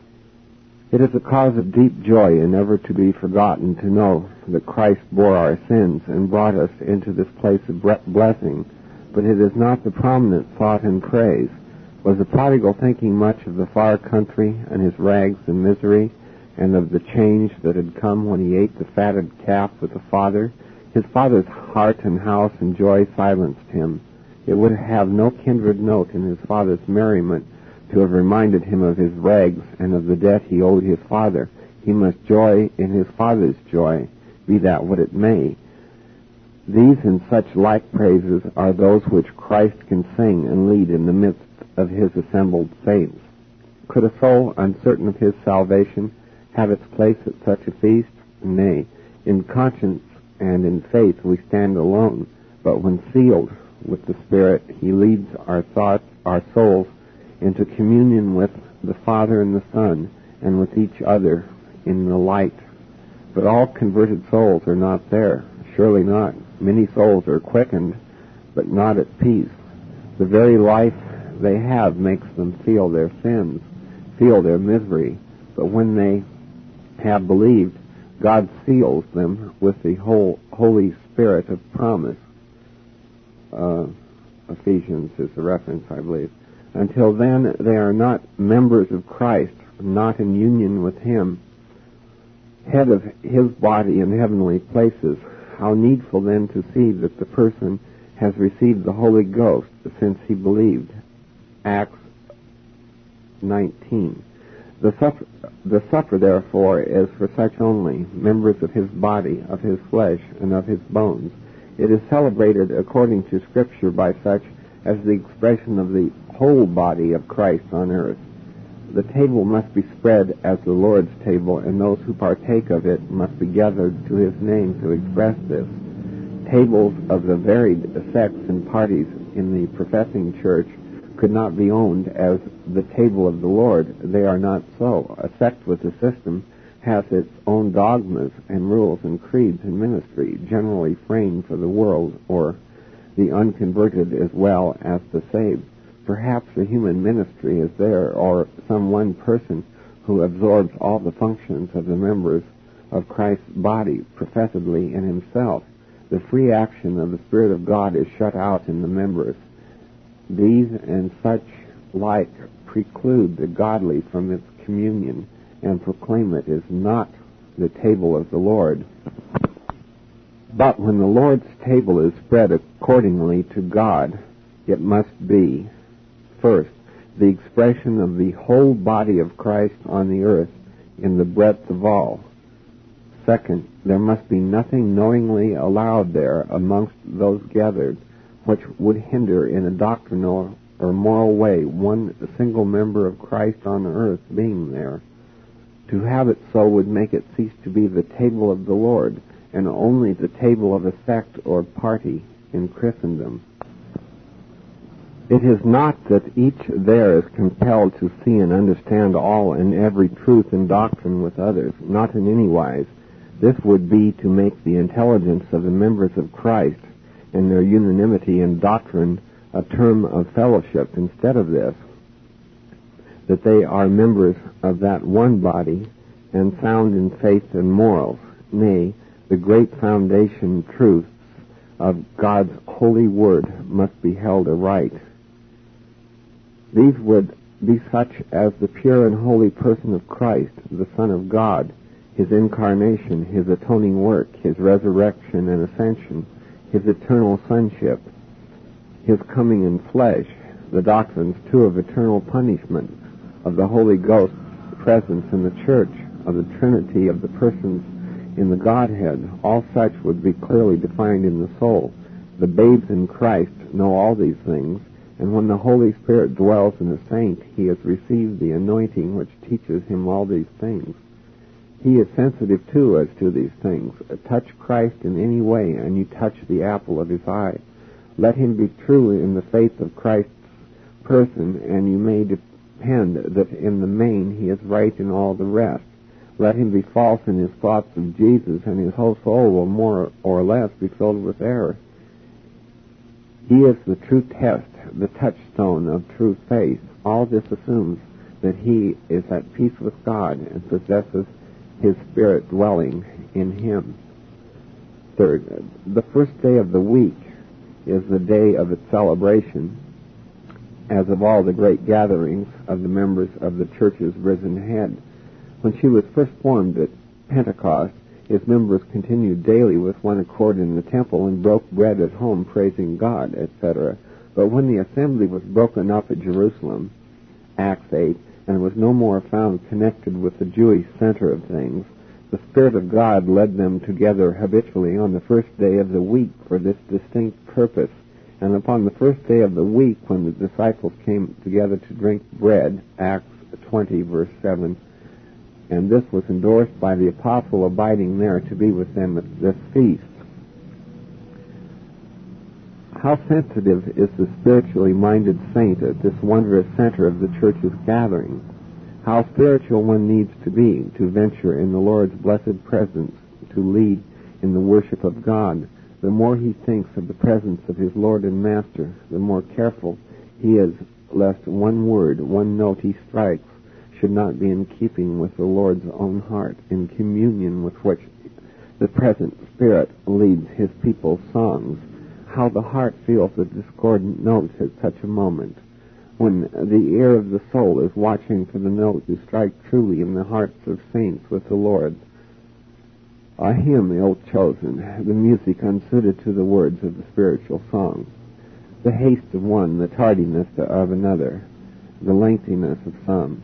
It is a cause of deep joy and never to be forgotten to know that Christ bore our sins and brought us into this place of blessing, but it is not the prominent thought and praise. Was the prodigal thinking much of the far country and his rags and misery, and of the change that had come when he ate the fatted calf with the Father? His Father's heart and house and joy silenced him. It would have no kindred note in his Father's merriment to have reminded him of his rags and of the debt he owed his Father. He must joy in his Father's joy, be that what it may. These and such like praises are those which Christ can sing and lead in the midst of his assembled saints. Could a soul uncertain of his salvation have its place at such a feast? Nay, in conscience and in faith we stand alone, but when sealed with the Spirit, he leads our thoughts, our souls, into communion with the Father and the Son, and with each other in the light. But all converted souls are not there. Surely not. Many souls are quickened, but not at peace. The very life they have makes them feel their sins, feel their misery. But when they have believed, God seals them with the whole Holy Spirit of promise. Uh, Ephesians is the reference, I believe. Until then, they are not members of Christ, not in union with him, head of his body in heavenly places. How needful then to see that the person has received the Holy Ghost since he believed. Acts nineteen. The supper, the supper, therefore, is for such only, members of his body, of his flesh, and of his bones. It is celebrated according to Scripture by such as the expression of the whole body of Christ on earth. The table must be spread as the Lord's table, and those who partake of it must be gathered to his name to express this. Tables of the varied sects and parties in the professing church could not be owned as the table of the Lord. They are not so. A sect with a system has its own dogmas and rules and creeds and ministry, generally framed for the world or the unconverted as well as the saved. Perhaps a human ministry is there, or some one person who absorbs all the functions of the members of Christ's body professedly in himself. The free action of the Spirit of God is shut out in the members. These and such like preclude the godly from its communion and proclaim it as not the table of the Lord. But when the Lord's table is spread accordingly to God, it must be, first, the expression of the whole body of Christ on the earth in the breadth of all. Second, there must be nothing knowingly allowed there amongst those gathered which would hinder in a doctrinal or moral way one single member of Christ on earth being there. To have it so would make it cease to be the table of the Lord, and only the table of a sect or party in Christendom. It is not that each there is compelled to see and understand all and every truth and doctrine with others, not in any wise. This would be to make the intelligence of the members of Christ and their unanimity in doctrine a term of fellowship. Instead of this, that they are members of that one body and sound in faith and morals, nay, the great foundation truths of God's holy word must be held aright. These would be such as the pure and holy person of Christ, the Son of God, his incarnation, his atoning work, his resurrection and ascension, his eternal sonship, his coming in flesh, the doctrines, too, of eternal punishment, of the Holy Ghost's presence in the church, of the Trinity of the persons in the Godhead, all such would be clearly defined in the soul. The babes in Christ know all these things, and when the Holy Spirit dwells in a saint, he has received the anointing which teaches him all these things. He is sensitive, too, as to these things. Touch Christ in any way, and you touch the apple of his eye. Let him be true in the faith of Christ's person, and you may depend that in the main he is right in all the rest. Let him be false in his thoughts of Jesus, and his whole soul will more or less be filled with error. He is the true test, the touchstone of true faith. All this assumes that he is at peace with God and possesses his Spirit dwelling in him. Third, the first day of the week is the day of its celebration, as of all the great gatherings of the members of the church's risen head. When she was first formed at Pentecost, its members continued daily with one accord in the temple and broke bread at home, praising God, et cetera. But when the assembly was broken up at Jerusalem, Acts eight, and was no more found connected with the Jewish center of things, the Spirit of God led them together habitually on the first day of the week for this distinct purpose. And upon the first day of the week, when the disciples came together to drink bread, Acts twenty, verse seven, and this was endorsed by the apostle abiding there to be with them at this feast. How sensitive is the spiritually minded saint at this wondrous center of the church's gathering? How spiritual one needs to be to venture in the Lord's blessed presence, to lead in the worship of God. The more he thinks of the presence of his Lord and Master, the more careful he is lest one word, one note he strikes should not be in keeping with the Lord's own heart, in communion with which the present Spirit leads his people's songs. How the heart feels the discordant notes at such a moment, when the ear of the soul is watching for the note to strike truly in the hearts of saints with the Lord. A hymn ill-chosen, the music unsuited to the words of the spiritual song, the haste of one, the tardiness of another, the lengthiness of some.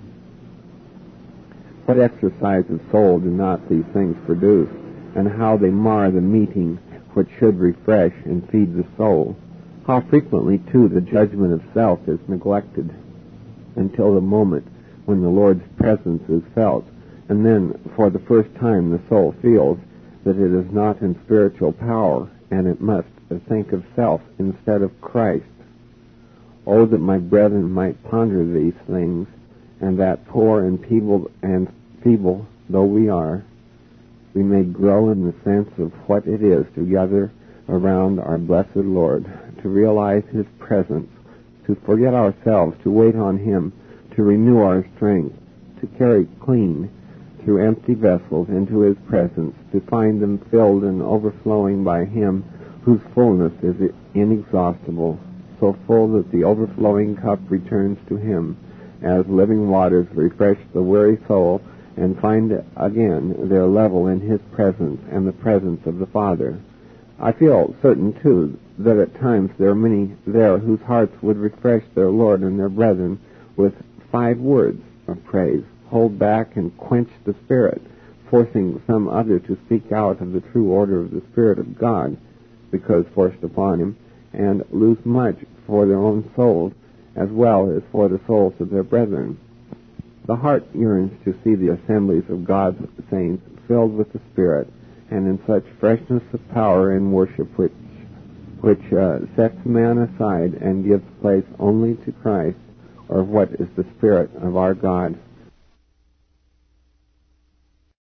What exercise of soul do not these things produce, and how they mar the meeting which should refresh and feed the soul. How frequently, too, the judgment of self is neglected until the moment when the Lord's presence is felt, and then for the first time the soul feels that it is not in spiritual power, and it must think of self instead of Christ. Oh, that my brethren might ponder these things, and that poor and feeble and feeble though we are, we may grow in the sense of what it is to gather around our blessed Lord, to realize his presence, to forget ourselves, to wait on him, to renew our strength, to carry clean through empty vessels into his presence, to find them filled and overflowing by him whose fullness is inexhaustible, so full that the overflowing cup returns to him, as living waters refresh the weary soul and find again their level in his presence and the presence of the Father. I feel certain, too, that at times there are many there whose hearts would refresh their Lord and their brethren with five words of praise, hold back and quench the Spirit, forcing some other to speak out of the true order of the Spirit of God, because forced upon him, and lose much for their own souls, as well as for the souls of their brethren. The heart yearns to see the assemblies of God's saints filled with the Spirit, and in such freshness of power in worship which which uh, sets man aside and gives place only to Christ, or what is the Spirit of our God.